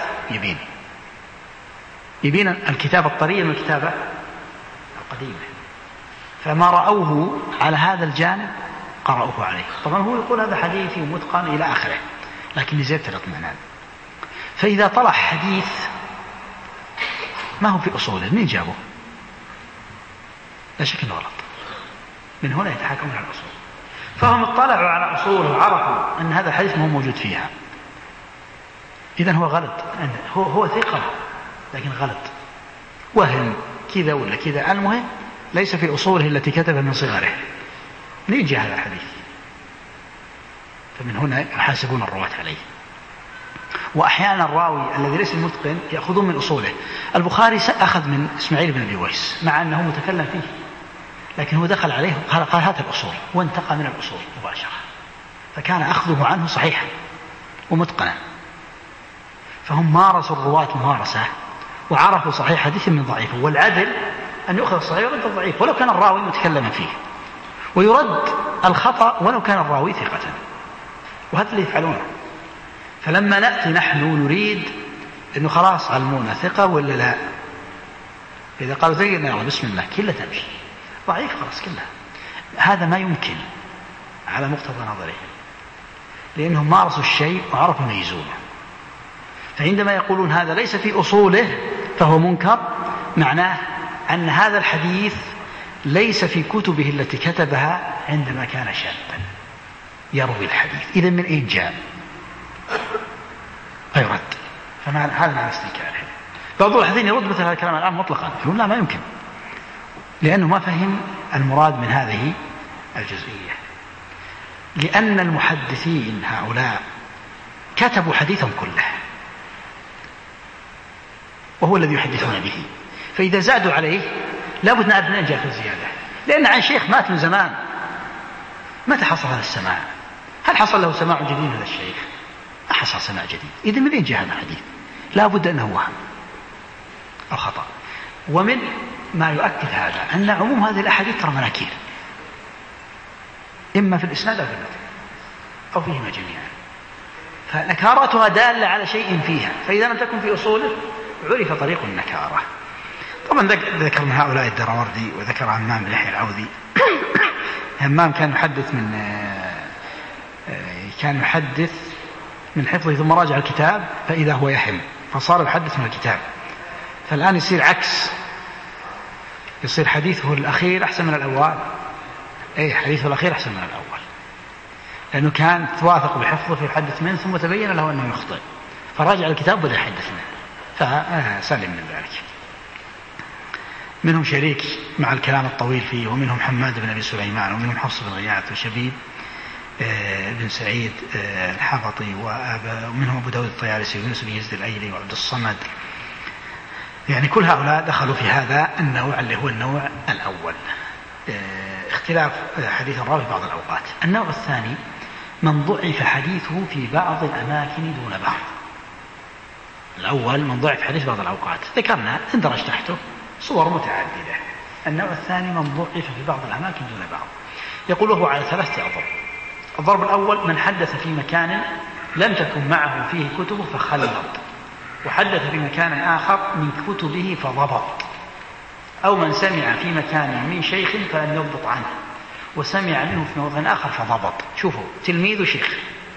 يبين الكتابة الطرية من الكتابة القديمة فما رأوه على هذا الجانب قرأوه عليه. طبعا هو يقول هذا حديثي ومتقن إلى آخره لكن لزيادة الاطمئنان. فإذا طلع حديث ما هو في أصوله من جابه لا شك أنه غلط من هنا يتحكمون على الأصول. فهم اطلعوا على أصوله وعرفوا أن هذا الحديث ما هو موجود فيها إذن هو غلط هو ثقة لكن غلط وهم كذا ولا كذا، المهم ليس في أصوله التي كتبها من صغره. منين جاء هذا الحديث؟ فمن هنا يحاسبون الرواة عليه. وأحيانا الراوي الذي ليس متقن يأخذون من أصوله. البخاري أخذ من إسماعيل بن أبي ويس مع أنه متكلم فيه، لكن هو دخل عليه قال هات الأصول، وانتقى من الأصول مباشرة، فكان أخذه عنه صحيحا ومتقنا. فهم مارسوا الرواة ممارسة وعرفوا صحيح حديث من ضعيفه، والعدل أن يؤخذ الصحيح ويرد الضعيف ولو كان الراوي متكلما فيه، ويرد الخطأ ولو كان الراوي ثقة، وهذا اللي يفعلونه. فلما نأتي نحن نريد أنه خلاص علمونا ثقة ولا لا، إذا قالوا ثقة يلا بسم الله كلها تمشي، ضعيف خلاص كلها. هذا ما يمكن على مقتضى نظرهم، لأنهم مارسوا الشيء وعرفوا يميزونه. فعندما يقولون هذا ليس في أصوله فهو منكر، معناه أن هذا الحديث ليس في كتبه التي كتبها عندما كان شابا يروي الحديث. إذن من أين جاء؟ فيرد. هذا معنى استنكاره. بعض الحديثين يرد مثل هذا الكلام الآن مطلقا، يقول لا ما يمكن، لأنه ما فهم المراد من هذه الجزئية. لأن المحدثين هؤلاء كتبوا حديثهم كله وهو الذي يحدثون به، فإذا زادوا عليه لابد نعرف من أين جاءت الزيادة، لأن عن شيخ مات من زمان متى حصل هذا السماع؟ هل حصل له سماع جديد من هذا الشيخ؟ ما حصل سماع جديد. إذن من أين جاء هذا الحديث؟ لابد أنه وهم أو خطأ. ومن ما يؤكد هذا أن عموم هذه الأحاديث ترى مناكير، إما في الإسناد أو في المتن أو فيهما جميعا، فنكارتها دالة على شيء فيها، فإذا لم تكن في أصوله عرف طريق النكارة. طبعا ذكر من هؤلاء الدراوردي، وذكر همام بن يحيى العوذي. همام كان يحدث من حفظه ثم راجع الكتاب فإذا هو يهم، فصار يحدث من الكتاب. فالآن يصير عكس، يصير حديثه الأخير أحسن من الأول. حديثه الأخير أحسن من الأول، لأنه كان تواثق بحفظه فيحدث منه، ثم تبين له أنه يخطئ فراجع الكتاب بدأ يحدث منه، فسلم من ذلك. منهم شريك مع الكلام الطويل فيه، ومنهم حماد بن أبي سليمان، ومنهم حفص بن غياث، وشبيب بن سعيد الحفطي، ومنهم أبو داود الطيالسي، ويونس بن يزيد الأيلي، وعبد الصمد. يعني كل هؤلاء دخلوا في هذا النوع اللي هو النوع الأول، اختلاف حديث الراوي في بعض الأوقات. النوع الثاني من ضعف حديثه في بعض الأماكن دون بعض. الأول من ضعف حديث بعض الأوقات ذكرنا اندرج تحته صور متعددة. النوع الثاني من ضعف في بعض الأماكن دون بعض، يقول هو على 3 أضرب. الضرب الأول من حدث في مكان لم تكن معه فيه كتبه فخلط، وحدث في مكان آخر من كتبه فضبط، أو من سمع في مكان من شيخ فلم يضبط عنه وسمع منه في موضع آخر فضبط. شوفوا تلميذ شيخ،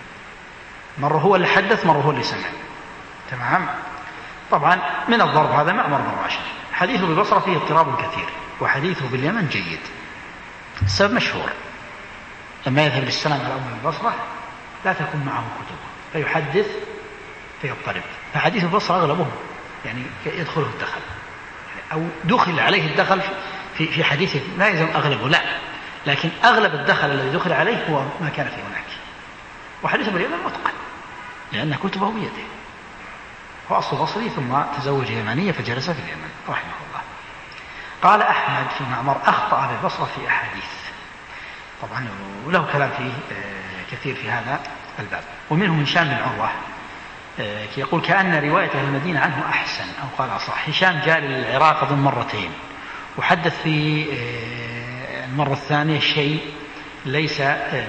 مرة هو اللي حدث مرة هو اللي سمع، تمام. طبعا من الضرب هذا معمر بن راشد حديثه بالبصرة فيه اضطراب كثير، وحديثه باليمن جيد. السبب مشهور، لما يذهب للسلام على أم البصرة لا تكون معه كتب فيحدث فيضطرب، فحديث البصرة أغلبه يعني يدخله الدخل، أو دخل عليه الدخل في حديثه، لا يلزم أغلبه لا، لكن أغلب الدخل الذي دخل عليه هو ما كان في هناك. وحديثه باليمن متقن لأن كتبه بيده، هو أصل بصري ثم تزوج يمنية فجلس في اليمن رحمه الله. قال أحمد في معمر أخطأ بالبصرة في أحاديث، طبعا وله كلام فيه كثير في هذا الباب. ومنهم هشام بن عروة يقول كأن رواية أهل المدينة عنه أحسن، أو قال أصح. هشام جاء للعراق أظن مرتين، وحدث في المرة الثانية شيء ليس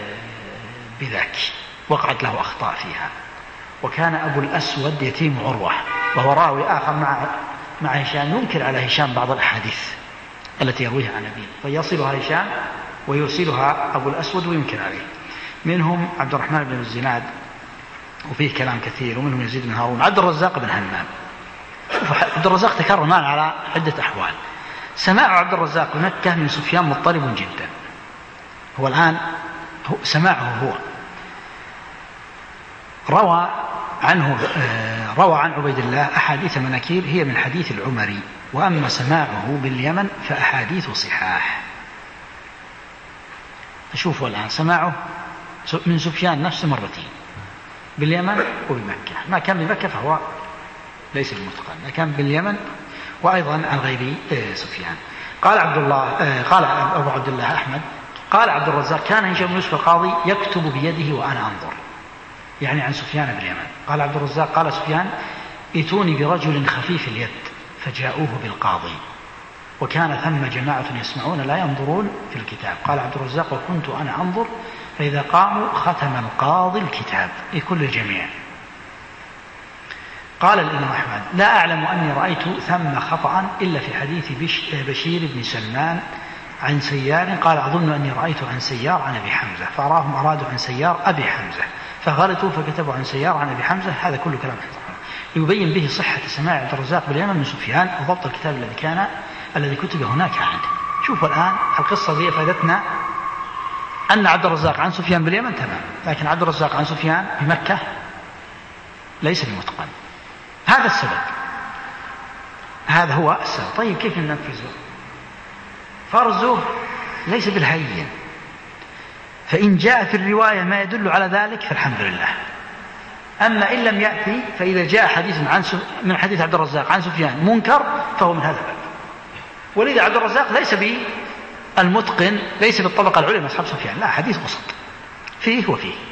بذاك، وقعت له أخطاء فيها. وكان أبو الأسود يتيم عروة، وهو راوي آخر مع هشام، ينكر على هشام بعض الأحاديث التي يرويها عن أبيه، فيصلها هشام ويرسلها أبو الأسود وينكر عليه. منهم عبد الرحمن بن الزناد وفيه كلام كثير، ومنهم يزيد بن هارون. عبد الرزاق بن همام، عبد الرزاق تكرر معنا على عدة أحوال. سماع عبد الرزاق بمكة من سفيان مضطرب جدا، هو الآن سماعه هو روى عنه روى عن عبيد الله أحاديث مناكير هي من حديث العمري، وأما سماعه باليمن فأحاديث صحاح. فشوفوا الآن سماعه من سفيان نفسه مرتين، باليمن وبمكة. ما كان بمكة فهو ليس بمتقن، ما كان باليمن وأيضا عن غير سفيان. قال أبو عبد الله أحمد قال عبد الرزاق كان هشام بن يوسف القاضي يكتب بيده وأنا أنظر، يعني عن سفيان باليمن. قال عبد الرزاق قال سفيان ائتوني برجل خفيف اليد فجاءوه بالقاضي، وكان ثم جماعة يسمعون لا ينظرون في الكتاب. قال عبد الرزاق وكنت أنا أنظر فإذا قاموا ختم القاضي الكتاب لكل الجميع. قال الإمام أحمد لا أعلم أني رأيت ثم خطأ إلا في حديث بشير بن سلمان عن سيار، قال أظن أني رأيت عن سيار عن أبي حمزة، فأراهم أرادوا عن سيار أبي حمزة فغلطوا فكتبوا عن سيار عن أبي حمزة. هذا كله كلام يبين به صحة سماع عبد الرزاق باليمن من سفيان وضبط الكتاب الذي كتب هناك عنه. شوفوا الآن القصة دي فادتنا أن عبد الرزاق عن سفيان باليمن تمام، لكن عبد الرزاق عن سفيان بمكة ليس بمتقن. هذا السبب، هذا هو السبب. طيب كيف ننفذه؟ فرزه ليس بالهين، فإن جاء في الرواية ما يدل على ذلك فالحمد لله. أما إن لم يأتي فإذا جاء حديث من حديث عبد الرزاق عن سفيان منكر فهو من هذا الباب. ولذا عبد الرزاق ليس بالمتقن، ليس بالطبقة العليا من أصحاب سفيان، لا، حديث وسط فيه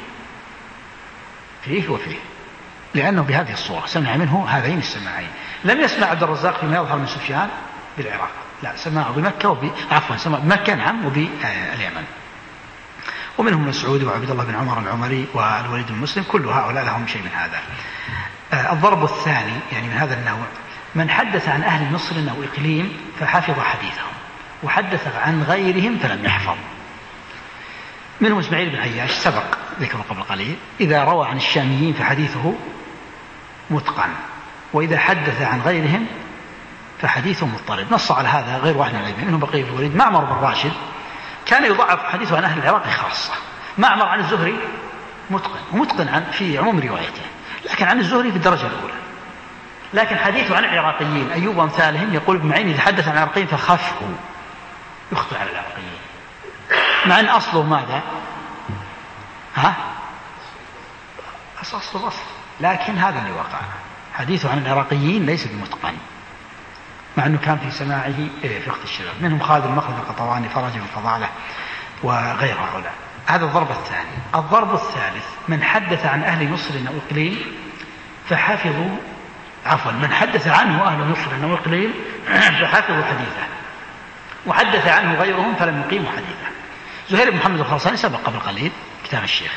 وفيه، لأنه بهذه الصورة سمع منه هذين السماعين. لم يسمع عبد الرزاق فيما يظهر من سفيان بالعراق، لا، سمعه بمكة سمع بمكة نعم وباليمن. ومنهم مسعود وعبد الله بن عمر العمري والوليد بن مسلم، كل هؤلاء لهم شيء من هذا. الضرب الثاني يعني من هذا النوع من حدث عن أهل مصر أو إقليم فحفظ حديثهم، وحدث عن غيرهم فلم يحفظ. منهم إسماعيل بن عياش سبق ذكره قبل قليل، إذا روى عن الشاميين فحديثه متقن، وإذا حدث عن غيرهم فحديثه مضطرب. نص على هذا غير واحد من العلماء، منهم بقية الوليد. معمر بن راشد كان يضعف حديثه عن أهل العراق خاصة. معمر عن الزهري متقن في عموم روايته، لكن عن الزهري في الدرجة الأولى. لكن حديثه عن العراقيين أيوب وامثالهم يقول ابن معين إذا حدث عن العراقيين فخفه، يخطئ على العراقيين، مع أن أصله ماذا؟ أصله لكن هذا اللي وقع. حديثه عن العراقيين ليس بمتقن، مع أنه كان في سماعه في وقت الشباب. منهم خالد المخلد القطواني، فرج بن فضالة وغير هؤلاء. هذا الضرب الثاني. الضرب الثالث من حدث عن أهل مصر أو إقليم فحفظوا من حدث عنه أهل مصر أو إقليم فحفظوا حديثه، وحدث عنه غيرهم فلم يقيموا حديثه. زهير بن محمد الخراساني سبق قبل قليل كتاب الشيخ،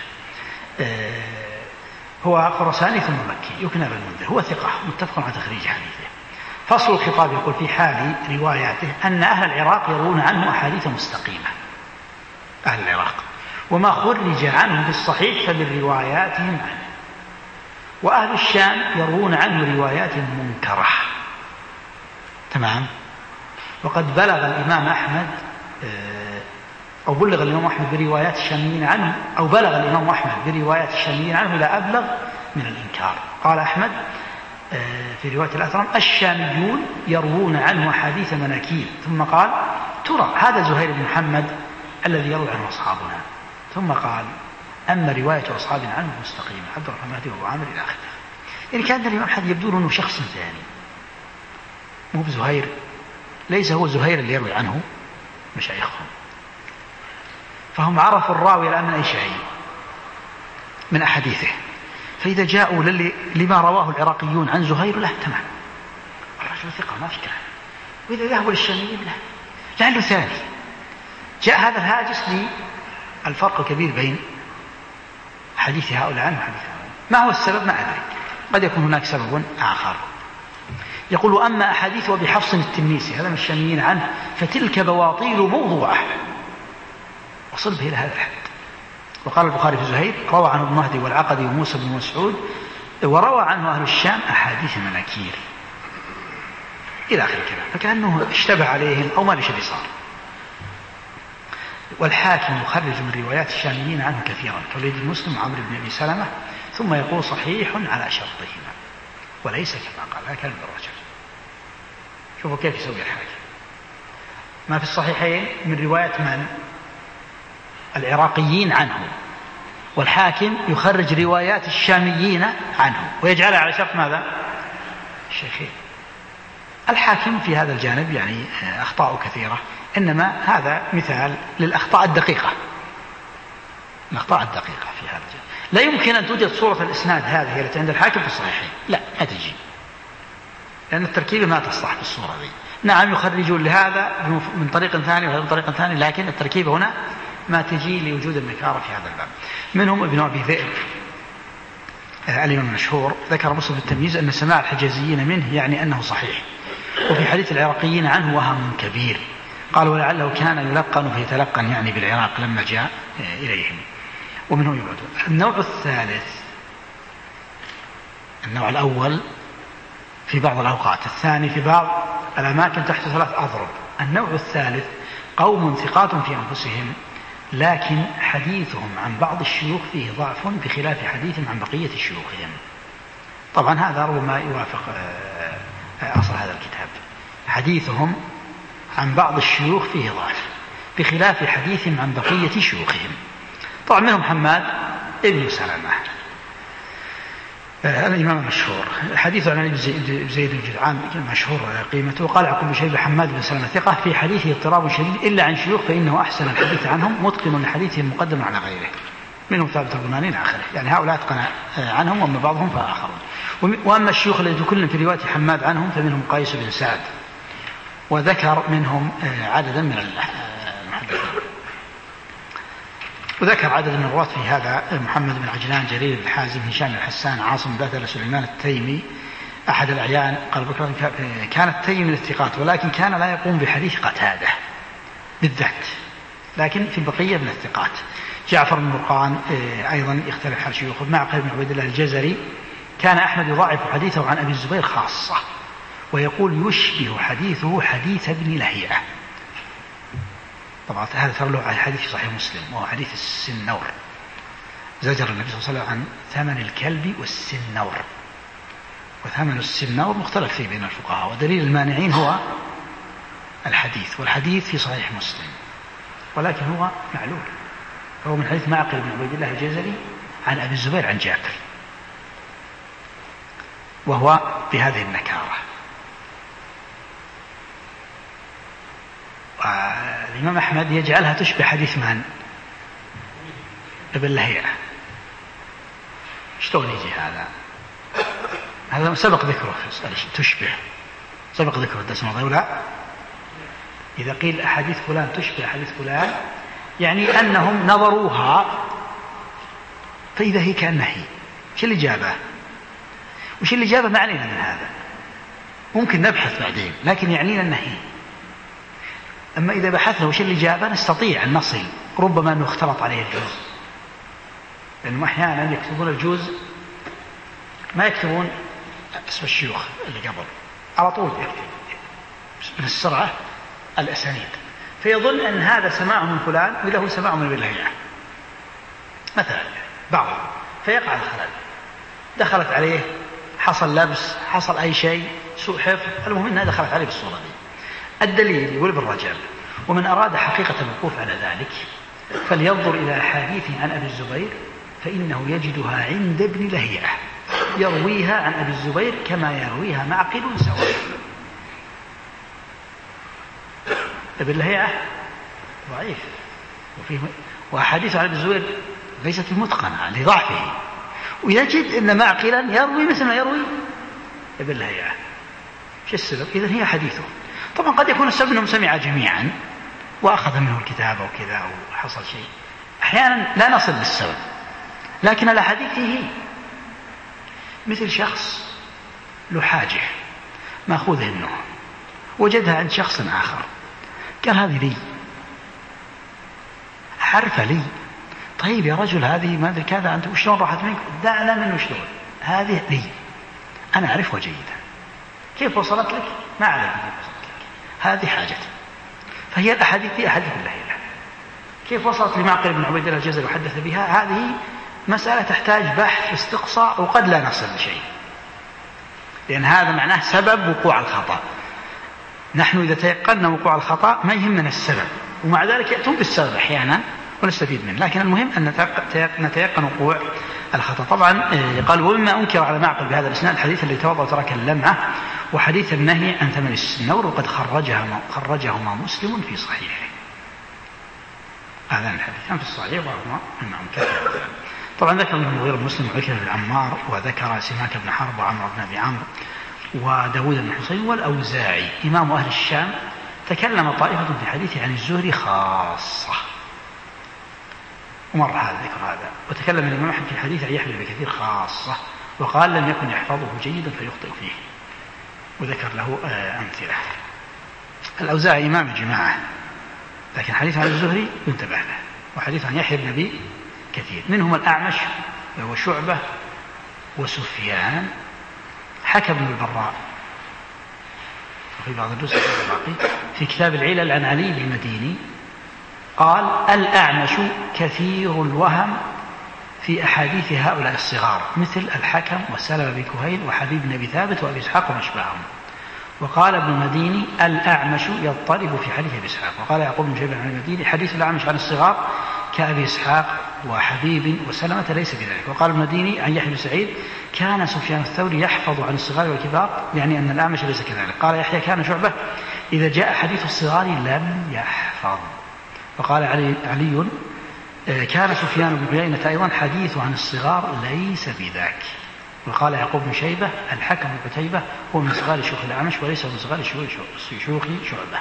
هو خراساني ثم مكي، يكنى بالمنذر، هو ثقة متفق على تخريج حديثه. فصل الخطاب يقول في حال رواياته أن أهل العراق يروون عنه أحاديث مستقيمة، أهل العراق، وما خرج عنه في الصحيح فبالرواياتهم عنه، وأهل الشام يروون عنه روايات منكرة. تمام. وقد بلغ الإمام أحمد أو بلغ الإمام أحمد بروايات الشاميين عنه، أو بلغ الإمام أحمد بروايات الشاميين عنه لا أبلغ من الإنكار. قال أحمد في رواية الأثرم الشاميون يروون عنه أحاديث مناكير، ثم قال ترى هذا زهير بن محمد الذي يروي عنه أصحابنا، ثم قال أما رواية أصحابنا عنه مستقيمة، عبد الرحمن وأبو عامر إلى آخره. يعني كان الإمام أحمد يبدو أنه شخص ثاني، مو بزهير، ليس هو زهير اللي يروي عنه مشايخهم. فهم عرفوا الراوي الآن من أي شيء من أحاديثه، فإذا جاءوا لما رواه العراقيون عن زهير له تمام، الرجل ثقة ما في كلام. وإذا ذهبوا للشاميين له لعله ثاني. جاء هذا الهاجس للفرق الكبير بين حديث هؤلاء عنه وحديث هؤلاء. ما هو السبب؟ ما أدري، قد يكون هناك سبب آخر. يقول أما أحاديث أبي حفص التنيسي هذا من الشاميين عنه فتلك بواطيل موضوعة، وصل به إلى هذا الحد. وقال البخاري في زهير روى عنه ابن مهدي والعقدي وموسى بن مسعود، وروى عنه أهل الشام أحاديث مناكير إلى آخر الكلام، فكأنه اشتبه عليهم أو ما لشيء صار. والحاكم يخرج من روايات الشاميين عنه كثيرا كوليد بن مسلم وعمرو بن أبي سلمة، ثم يقول صحيح على شرطهما وليس كما قال. هذا كلام الرجل. شوفوا كيف يسوي الحاكم. ما في الصحيحين من رواية من؟ العراقيين عنه، والحاكم يخرج روايات الشاميين عنه ويجعلها على شرط ماذا؟ الشيخين. الحاكم في هذا الجانب يعني أخطاء كثيرة، إنما هذا مثال للأخطاء الدقيقة. الأخطاء الدقيقة في هذا الجانب. لا يمكن أن توجد صورة الإسناد هذه التي عند الحاكم في الصحيحين، لا ما تجي، لأن التركيبة ما تصلح في الصورة دي. نعم يخرجون لهذا من طريق ثاني وهذا من طريق ثاني، لكن التركيبة هنا ما تجي لوجود النكارة في هذا الباب. منهم ابن أبي ذئب الإمام المشهور، ذكر مسلم في التمييز أن سماع الحجازيين منه يعني أنه صحيح، وفي حديث العراقيين عنه وهم كبير. قال ولعله كان يلقن فيتلقن يعني بالعراق لما جاء إليهم. ومنه يعود. النوع الثالث، النوع الأول في بعض الأوقات، الثاني في بعض الأماكن تحت 3 أضرب. النوع الثالث قوم ثقات في أنفسهم لكن حديثهم عن بعض الشيوخ فيه ضعف بخلاف حديثهم عن بقية شيوخهم. طبعا هذا ربما يوافق أصل هذا الكتاب. حديثهم عن بعض الشيوخ فيه ضعف بخلاف حديثهم عن بقية شيوخهم. طبعا منهم حماد ابن سلمة الإمام المشهور، حديث عن ابن زيد بن جدعان مشهور قيمته. قال يعقوب بن شيبة حماد بن سلمة ثقة في حديثه اضطراب شديد إلا عن شيوخ فإنه أحسن الحديث عنهم متقن لحديثهم مقدم على غيره، منهم ثابت البناني إلى آخره. يعني هؤلاء اتقن عنهم وأما بعضهم فآخرون. وأما الشيوخ الذين كلهم في رواية حماد عنهم فمنهم قيس بن سعد، وذكر منهم عددا من المحدثين. وذكر عدد من الرواة في هذا: محمد بن عجلان، جرير بن حازم، هشام الحسان، عاصم بن سليمان التيمي أحد الأعيان. قال كان التيمي من الثقات ولكن كان لا يقوم بحديث قتادة بالذات، لكن في البقية من الثقات. جعفر بن مرقان أيضا يختلف حال شيوخه. معقل بن عبيد الله الجزري كان أحمد يضاعف حديثه عن أبي الزبير خاصة ويقول يشبه حديثه حديث ابن لهيعة. طبعا هذا ترى له حديث في صحيح مسلم وهو حديث السنور، زجر النبي صلى الله عليه وسلم عن ثمن الكلب والسنور، وثمن السنور مختلف فيه بين الفقهاء، ودليل المانعين هو الحديث، والحديث في صحيح مسلم ولكن هو معلول، فهو من حديث معقل بن عبيد الله الجزري عن أبي الزبير عن جابر، وهو بهذه النكارة. والإمام أحمد يجعلها تشبه حديث من؟ ابن لهيعة. شلون يجي هذا؟ هذا سبق ذكره، تشبه سبق ذكره الدرس الماضي ولا؟ إذا قيل أحاديث فلان تشبه حديث فلان يعني أنهم نظروها فإذا هي كأنها هي. وش الإجابة؟ وش الإجابة معنينا من هذا؟ ممكن نبحث بعدين، لكن يعنينا النهي. أما إذا بحثنا وش الإجابة نستطيع أن نصل، ربما أنه اختلط عليه الجوز، لأنهم أحيانا يكتبون الجوز ما يكتبون اسم الشيوخ اللي قبل، على طول يكتب من السرعة الأسانيد، فيظن أن هذا سماع من فلان وإذا هو سماع من ابن لهيعة مثلا بعض، فيقع الخلل، دخلت عليه، حصل لبس، حصل أي شيء، سوء حفظ، المهم أنها دخلت عليه بالصورة دي. الدليل يقول ابن رجب: ومن أراد حقيقة الوقوف على ذلك فلينظر إلى أحاديث عن أبي الزبير فإنه يجدها عند ابن لهيعة يرويها عن أبي الزبير كما يرويها معقل سواء. ابن لهيعة ضعيف، وأحاديث عن أبي الزبير ليست المتقنة لضعفه، ويجد أن معقلا يروي مثل ما يروي ابن لهيعة. شو السبب؟ إذن هي حديثه. طبعا قد يكون السبب أنهم سمع جميعا وأخذ منه الكتاب أو كذا أو حصل شيء، أحيانا لا نصل للسبب، لكن الأحاديث هي مثل شخص له حاجة مأخوذة منه وجدها عند شخص آخر، قال هذه لي، حرفة لي، طيب يا رجل هذه ما أدري كذا أنت وشلون راحت منك، دعنا منه شلون، هذه لي أنا أعرفها جيدا، كيف وصلت لك ما عليك كيف وصلت لك، هذه حاجتي. فهي الأحاديث دي أحاديث الله، كيف وصلت لمعقل بن عبيد الله الجزري وحدث بها، هذه مسألة تحتاج بحث استقصاء وقد لا نصل لشيء، لأن هذا معناه سبب وقوع الخطأ. نحن إذا تيقنا وقوع الخطأ ما يهمنا السبب، ومع ذلك يأتون بالسبب أحيانا ونستفيد منه، لكن المهم أن نتيقن وقوع الخطأ. طبعا قال ومما أنكر على معقل بهذا الإسناد الحديث الذي توضأ وترك اللمعة وحديث النهي عن ثمن السنور وقد خرجهما مسلم في صحيحه. هذان الحديثان في الصحيح وهما معهم كثير. طبعا ذكر ابن المغيرة مسلم وعكرمة بن عمار، وذكر سماك بن حرب وعمر بن أبي عمرو وداود بن حسين والأوزاعي إمام أهل الشام. تكلم طائفة في حديثه عن الزهري خاصة، ومر هذا ذكر هذا. وتكلم الإمام أحمد في الحديث عن يحيى بن كثير خاصة، وقال لم يكن يحفظه جيدا فيخطئ فيه، وذكر له أمثلة. الأوزاعي إمام الجماعة، لكن حديث عن الزهري ينتبه له، وحديث عن يحيى بن أبي كثير. منهم الأعمش وشعبة وسفيان. حكى ابن البراء وفي بعض النسخ الباقي في كتاب العلل عن علي بن المديني قال الأعمش كثير الوهم في أحاديث هؤلاء الصغار مثل الحكم وسلمة بن كهيل وحبيب بن أبي ثابت وأبي إسحاق ومشبههم. وقال ابن المديني الأعمش يضطرب في حديث أبي إسحاق. وقال يعقوب بن شيبة عن المديني حديث الأعمش عن الصغار كأبي إسحاق وحبيب وسلمة ليس بذلك. وقال ابن المديني عن يحيى بن سعيد كان سفيان الثوري يحفظ عن الصغار والكبار، يعني أن الأعمش ليس كذلك. قال يحيى كان شعبة إذا جاء حديث الصغار لم يحفظ. وقال علي كان سفيان بن عيينة أيضا حديث عن الصغار ليس بذاك. وقال يعقوب بن شيبة الحكم بن عتيبة هو من صغار شيوخ الأعمش وليس من صغار شيوخ شعبة.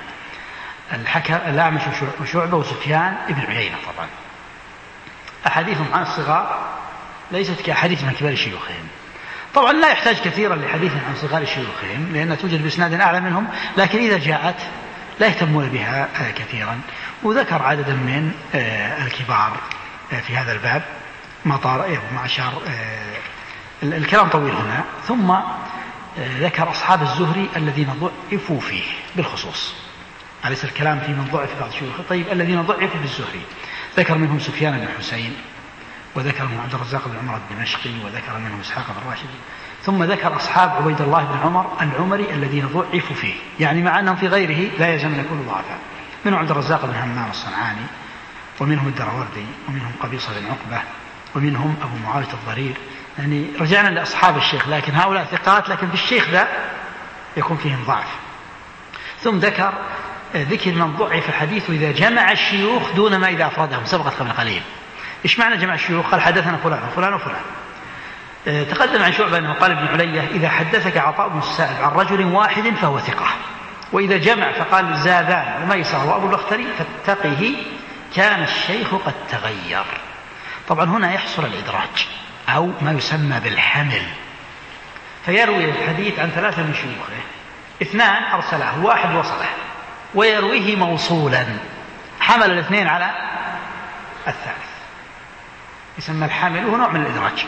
الأعمش وشعبة وسفيان ابن عيينة طبعا أحاديثهم عن الصغار ليست كأحاديث من كبار شيوخهم. طبعا لا يحتاج كثيرا لحديث عن صغار شيوخهم لأنها توجد بإسناد أعلى منهم، لكن إذا جاءت لا يهتمون بها كثيرا. وذكر عددا من الكبار في هذا الباب معشر. الكلام طويل هنا. ثم ذكر أصحاب الزهري الذين ضعفوا فيه بالخصوص، أليس الكلام في من ضعف بعض شيوخه؟ طيب الذين ضعفوا بالزهري ذكر منهم سفيان بن حسين، وذكر منهم عبد الرزاق بن عمر الدمشقي، وذكر منهم إسحاق بن راشد. ثم ذكر أصحاب عبيد الله بن عمر العمري الذين ضعفوا فيه، يعني مع أنهم في غيره لا يلزم أن يكونوا ضعفاء. منهم عبد الرزاق بن همام الصنعاني، ومنهم الدراوردي، ومنهم قبيصة بن عقبة، ومنهم أبو معاوية الضرير. يعني رجعنا لأصحاب الشيخ، لكن هؤلاء ثقات، لكن في الشيخ ذا يكون فيهم ضعف. ثم ذكر ذكر من ضعف حديثه إذا جمع الشيوخ دون ما إذا أفردهم، سبقت قبل قليل. إيش معنى جمع الشيوخ؟ قال حدثنا فلان وفلان وفلان. تقدم عن شعبة أنه قال ابن علية إذا حدثك عطاء بن السائب عن رجل واحد فهو ثقة، وإذا جمع فقال زادان وميسر وأبو البختري فاتقه كان الشيخ قد تغير. طبعا هنا يحصل الإدراج أو ما يسمى بالحمل، فيروي الحديث عن ثلاثة من شيوخه، اثنان أرسله واحد وصله، ويرويه موصولا، حمل الاثنين على الثالث، يسمى الحمل، وهو نوع من الإدراج.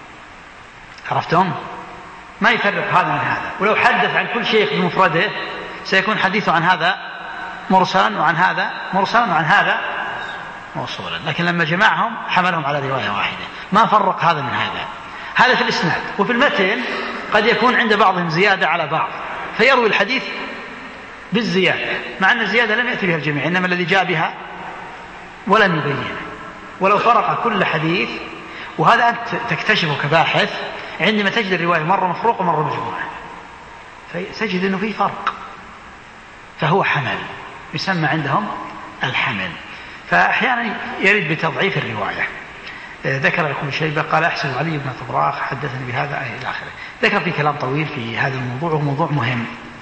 عرفتم؟ ما يفرق هذا من هذا. ولو حدث عن كل شيخ بمفرده سيكون حديثه عن هذا مرسلا وعن هذا مرسلا وعن هذا موصولا، لكن لما جمعهم حملهم على رواية واحدة، ما فرق هذا من هذا. هذا في الإسناد. وفي المتن قد يكون عند بعضهم زيادة على بعض فيروي الحديث بالزيادة، مع أن الزيادة لم يأتي بها الجميع، إنما الذي جاء بها ولم يبينه. ولو فرق كل حديث، وهذا أنت تكتشفه كباحث عندما تجد الرواية مرة مفروقة ومرة مجموعة، فتجد أنه في فرق، فهو حمل، يسمى عندهم الحمل. فأحيانا يرد بتضعيف الرواية. ذكر ابن شيبة قال أحسن علي بن طبراخ حدثني بهذا إلى آخره. ذكر في كلام طويل في هذا الموضوع، وموضوع مهم.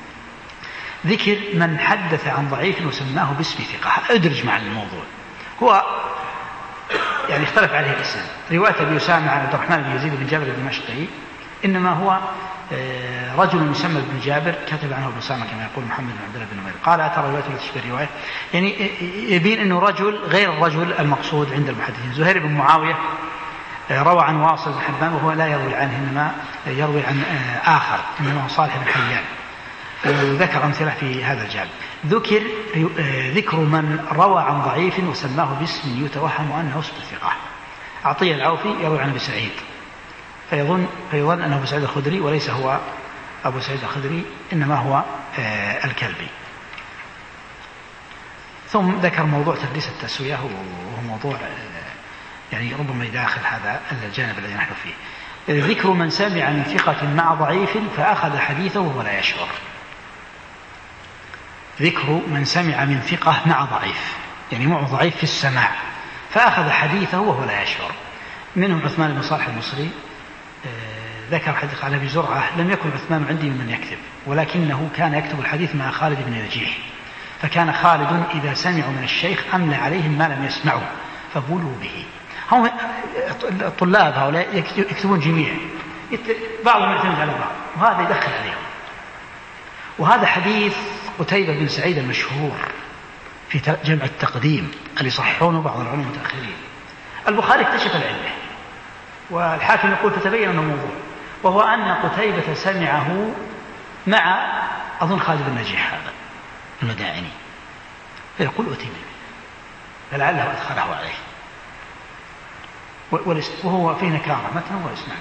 ذكر من حدث عن ضعيف وسماه باسم ثقة، أدرج مع الموضوع. هو يعني اختلف عليه الاسم. رواية أبي أسامة عن عبد الرحمن بن يزيد بن جابر الدمشقي إنما هو رجل يسمى ابن جابر كتب عنه ابن أسامة كما يقول محمد بن عبد الله بن نمير. قال أترى روايته لا تشبه الرواية، يعني يبين أنه رجل غير الرجل المقصود عند المحدثين. زهير بن معاوية روى عن واصل بن حبان وهو لا يروي عنه، إنما يروي عن آخر إنما هو صالح بن حيان. وذكر أمثلة في هذا الجانب. ذكر من روى عن ضعيف وسماه باسم يتوهم أنه اسم الثقة. عطية العوفي يروي عن أبي سعيد فيظن أنه أبو سعيد الخدري، وليس هو أبو سعيد الخدري، إنما هو الكلبي. ثم ذكر موضوع تدليس التسوية، وهو موضوع يعني ربما يداخل هذا الجانب الذي نحن فيه. ذكر من سمع من ثقة مع ضعيف فأخذ حديثه وهو لا يشعر. ذكر من سمع من ثقة مع ضعيف، يعني معه ضعيف في السماع، فأخذ حديثه وهو لا يشعر. منهم عثمان بن صالح المصري ذكر حديث على أبي زرعة: لم يكن عثمان عندي ممن يكتب، ولكنه كان يكتب الحديث مع خالد بن نجيح، فكان خالد إذا سمعوا من الشيخ أملى عليهم ما لم يسمعوا فبولوا به. هم الطلاب هؤلاء يكتبون جميع، بعضهم يعتمد على بعض، وهذا يدخل عليهم. وهذا حديث قتيبة بن سعيد المشهور في جمع التقديم اللي صححونه بعض العلماء المتأخرين. البخاري اكتشف العلة، والحاكم يقول فتبين أنه موضوع، وهو أن قتيبة سمعه مع أظن خالد بن نجيح هذا المداعني، فيقول أتي به، فلعله أدخله عليه، وهو فيه نكارة متن والإسناد.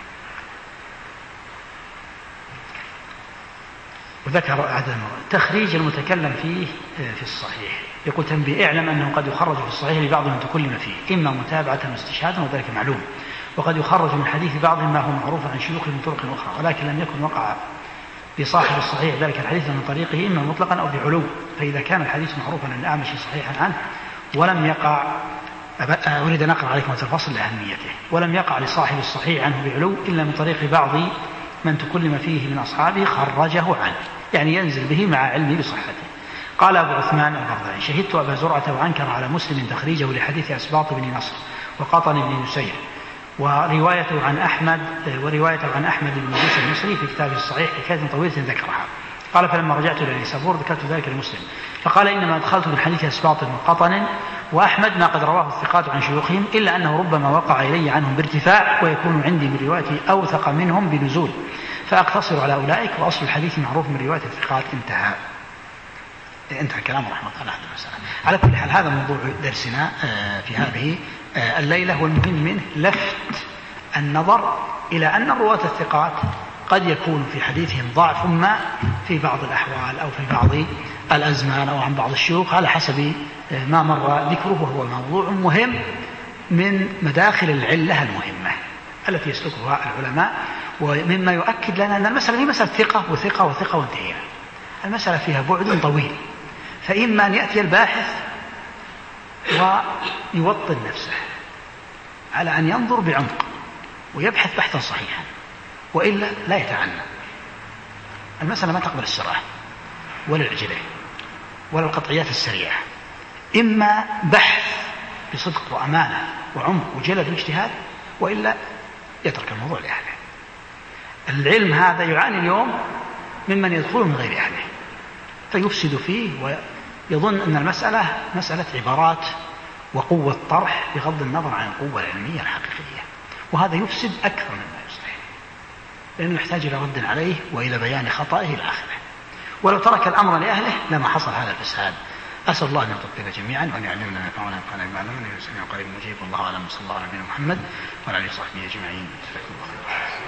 وذكر عدم تخريج المتكلم فيه في الصحيح. يقول تنبيه: اعلم أنه قد يخرج في الصحيح لبعض من تكلم فيه، إما متابعة واستشهادا وذلك معلوم، وقد يخرج من حديث بعضهم ما هو معروف عن شيوخ من طرق أخرى، ولكن لم يكن وقع بصاحب الصحيح ذلك الحديث من طريقه إما مطلقا أو بعلو. فإذا كان الحديث معروفا عن الأعمش صحيحا عنه ولم يقع، أريد أن أقرأ عليكم هذا الفصل لأهميته، ولم يقع لصاحب الصحيح عنه بعلو إلا من طريق بعض من تكلم فيه من أصحابه خرجه عنه، يعني ينزل به مع علمه بصحته. قال أبو عثمان البغدادي: شهدت أبا زرعة وأنكر على مسلم تخريجه لحديث أسباط بن نصر وقطن بن نسير، وروايته عن أحمد بن موسى المصري في كتابه الصحيح حكاية طويلة ذكرها. قال: فلما رجعت إلى نيسابور ذكرت ذلك لمسلم، فقال: إنما أدخلت من حديث أسباط وقطن وأحمد ما قد رواه الثقات عن شيوخهم، إلا أنه ربما وقع إلي عنهم بارتفاع، ويكون عندي من روايتي أوثق منهم بنزول، فأقتصر على أولئك، وأصل الحديث معروف من رواية الثقات. انتهى كلام رحمه الله على هذا المسألة. على كل حال هذا موضوع درسنا في هذه الليلة، والمهم منه لفت النظر إلى أن الرواة الثقات قد يكون في حديثهم ضعف ما في بعض الأحوال أو في بعض الأزمان أو عن بعض الشيوخ على حسب ما مر ذكره، وهو موضوع مهم من مداخل العلة المهمة التي يسلكها العلماء، ومما يؤكد لنا أن المسألة هي مسألة ثقة وثقة وثقة وانتهينا. المسألة فيها بعد طويل، فإما أن يأتي الباحث ويوطن نفسه على أن ينظر بعمق ويبحث بحثا صحيحا، وإلا لا يتعنى. المسألة ما تقبل السرعة ولا العجلة ولا القطعيات السريعة، إما بحث بصدق وأمانة وعمق وجلد واجتهاد، وإلا يترك الموضوع لأهله. العلم هذا يعاني اليوم ممن يدخل من غير أهله فيفسد فيه، ويظن أن المسألة مسألة عبارات وقوة طرح بغض النظر عن القوة العلمية الحقيقية، وهذا يفسد أكثر مما يصلح، لأنه يحتاج إلى رد عليه وإلى بيان خطئه الآخرة. ولو ترك الأمر لأهله لما حصل هذا الفساد. أسأل الله أن يطبق جميعا وأن يعلمنا ما ينفعنا وينفعنا بما علمنا ويسمع قريب مجيب. والله أعلم، صلى الله على نبينا محمد وعلى آله وصحبه أجمعين. جزاكم الله خيرا.